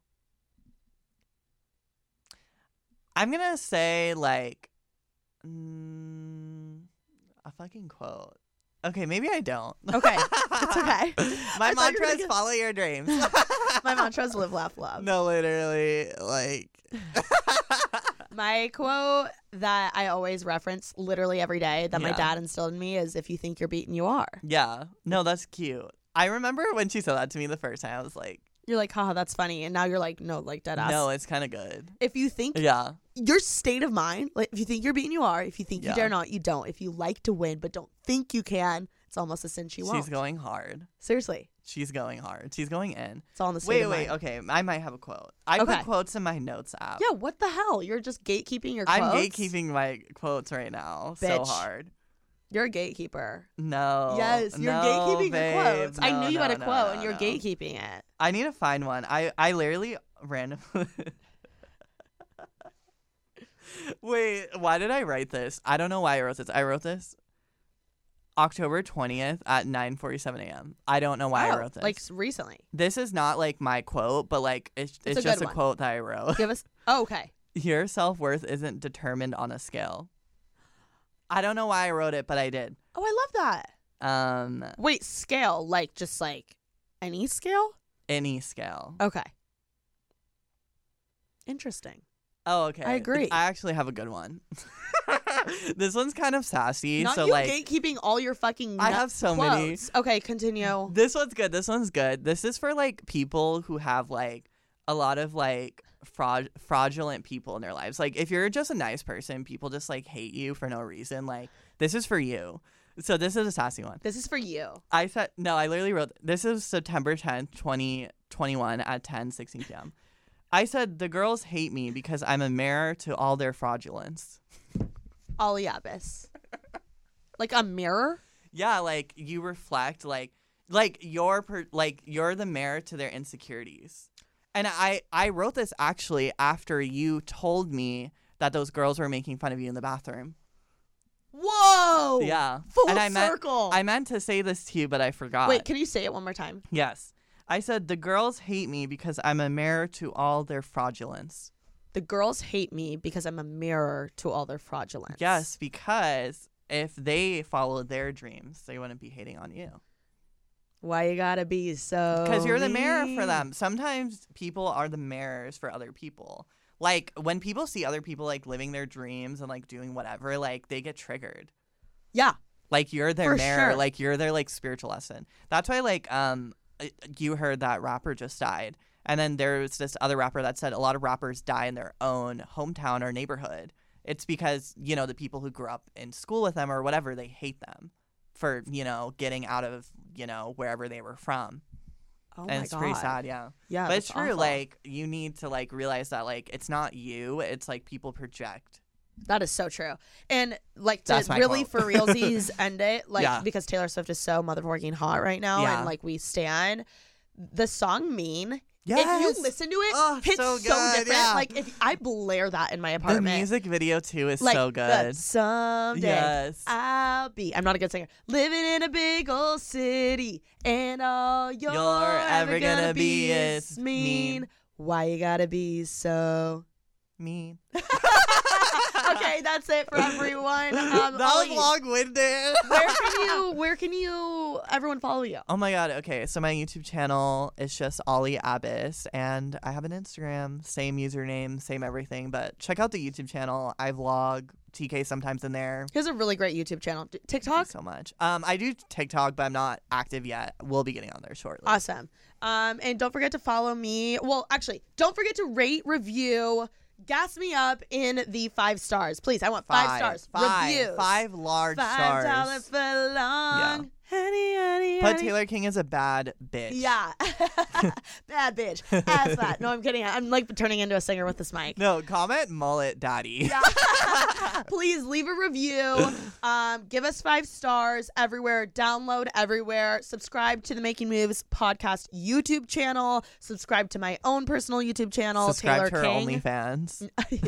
gonna say like a fucking quote. Okay, maybe I don't. Okay, it's okay. My I thought you mantra were is gonna- follow your dreams. My mantra is live, laugh, love. No, literally, like. My quote that I always reference literally every day that my Yeah. dad instilled in me is, if you think you're beaten, you are. Yeah. No, that's cute. I remember when she said that to me the first time. I was like, You're like, haha, that's funny. And now you're like, no, like, dead ass. no, it's kind of good. If you think Yeah. your state of mind, like, if you think you're beaten, you are. If you think you Yeah. dare not, you don't. If you like to win but don't think you can, it's almost a cinch you won't. She's going hard. Seriously. She's going hard. She's going in. It's all in the state Wait, of wait. mind. Okay, I might have a quote. I Okay. put quotes in my notes app. Yeah, what the hell? You're just gatekeeping your quotes? I'm gatekeeping my quotes right now so Bitch. hard. You're a gatekeeper. No. Yes, you're no, gatekeeping babe. your quotes. I No, knew you had a no, quote no, and you're no. gatekeeping it. I need to find one. I literally randomly. Wait, why did I write this? I don't know why I wrote this. I wrote this October 20th at 9:47 a.m. I don't know why I wrote this. Like recently. This is not like my quote, but like it's a just good a one. quote that I wrote. Give us. Oh, okay. Your self-worth isn't determined on a scale. I don't know why I wrote it, but I did. Oh, I love that. Wait, scale, like just like any scale? Any scale. Okay. Interesting. Oh, okay. I agree. I actually have a good one. This one's kind of sassy. Not so you like gatekeeping all your fucking I have so many. quotes. Okay, continue. This one's good. This one's good. This is for like people who have like a lot of like fraudulent people in their lives. Like if you're just a nice person, people just like hate you for no reason. Like this is for you. So this is a sassy one. This is for you. I literally wrote this is September 10th, 2021 at 10:16 p.m. I said the girls hate me because I'm a mirror to all their fraudulence. Ollie Abbas. Like a mirror? Yeah, like you reflect like you're the mirror to their insecurities. And I wrote this actually after you told me that those girls were making fun of you in the bathroom. Whoa! Yeah. Full and circle. I meant to say this to you, but I forgot. Wait, can you say it one more time? Yes. I said the girls hate me because I'm a mirror to all their fraudulence. The girls hate me because I'm a mirror to all their fraudulence. Yes, because if they followed their dreams, they wouldn't be hating on you. Why you gotta be so Because you're the mirror for mean? them. Sometimes people are the mirrors for other people. Like when people see other people like living their dreams and like doing whatever, like they get triggered. Yeah. Like you're their For mirror. sure. Like you're their like spiritual lesson. That's why like you heard that rapper just died. And then there was this other rapper that said a lot of rappers die in their own hometown or neighborhood. It's because, you know, the people who grew up in school with them or whatever, they hate them for, you know, getting out of, you know, wherever they were from. Oh And my it's God. pretty sad, yeah. Yeah, But it's that's true, awful. like, you need to, like, realize that, like, it's not you. It's, like, people project. That is so true. And like to That's my really quote. for realsies end it, like Yeah. because Taylor Swift is so motherfucking hot right now Yeah. and like we stan the song Mean. If Yes. you listen to it, Oh, it's so so good, different. yeah. Like if I blare that in my The apartment. music video, too, is like so the good. someday Yes. I'll be. I'm not a good singer. Living in a big old city, and all you're ever gonna be is mean. Why you gotta be so Mean. Okay, that's it for everyone. That was Ollie, long-winded. where can you everyone follow you? Oh my God. Okay. So my YouTube channel is just Ollie Abbas, and I have an Instagram, same username, same everything. But check out the YouTube channel. I vlog. TK sometimes in there. He has a really great YouTube channel. Thank TikTok? you so much. I do TikTok, but I'm not active yet. We'll be getting on there shortly. Awesome. And don't forget to follow me. Well, actually, don't forget to rate, review, gas me up in the 5 stars. Please, I want 5 stars. Reviews. 5 large $5 stars. for long. Honey, honey, But honey. Taylor King is a bad bitch. Yeah. Bad bitch. Ass fat. No, I'm kidding. I'm like turning into a singer with this mic. No, comment mullet daddy. Please leave a review. Give us 5 stars everywhere. Download everywhere. Subscribe to the Making Moves podcast YouTube channel. Subscribe to my own personal YouTube channel, Subscribe Taylor to her King. OnlyFans.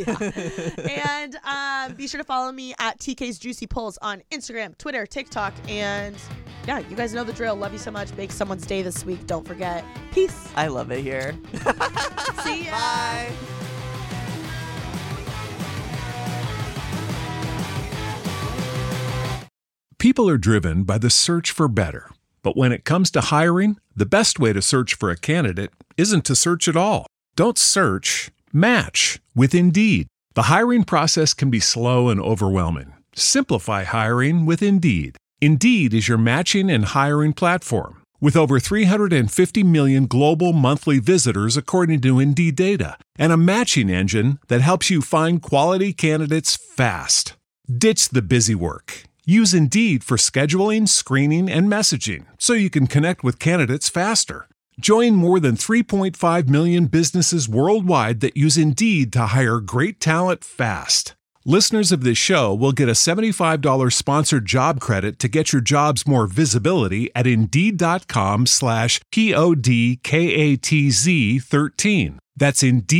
And be sure to follow me at TK's Juicy Pulls on Instagram, Twitter, TikTok, and yeah, you guys know the drill. Love you so much. Make someone's day this week. Don't forget. Peace. I love it here. See ya. Bye. People are driven by the search for better. But when it comes to hiring, the best way to search for a candidate isn't to search at all. Don't search, match with Indeed. The hiring process can be slow and overwhelming. Simplify hiring with Indeed. Indeed is your matching and hiring platform. With over 350 million global monthly visitors according to Indeed data, and a matching engine that helps you find quality candidates fast. Ditch the busy work. Use Indeed for scheduling, screening, and messaging so you can connect with candidates faster. Join more than 3.5 million businesses worldwide that use Indeed to hire great talent fast. Listeners of this show will get a $75 sponsored job credit to get your jobs more visibility at Indeed.com/PODKATZ13. That's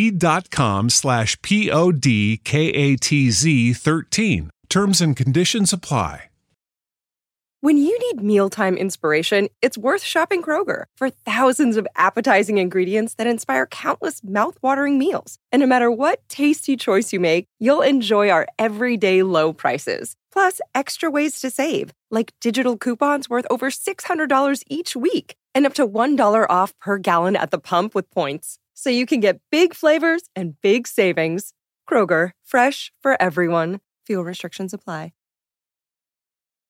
Indeed.com/PODKATZ13. Terms and conditions apply. When you need mealtime inspiration, it's worth shopping Kroger for thousands of appetizing ingredients that inspire countless mouth-watering meals. And no matter what tasty choice you make, you'll enjoy our everyday low prices. Plus, extra ways to save, like digital coupons worth over $600 each week and up to $1 off per gallon at the pump with points. So you can get big flavors and big savings. Kroger, fresh for everyone. Fuel restrictions apply.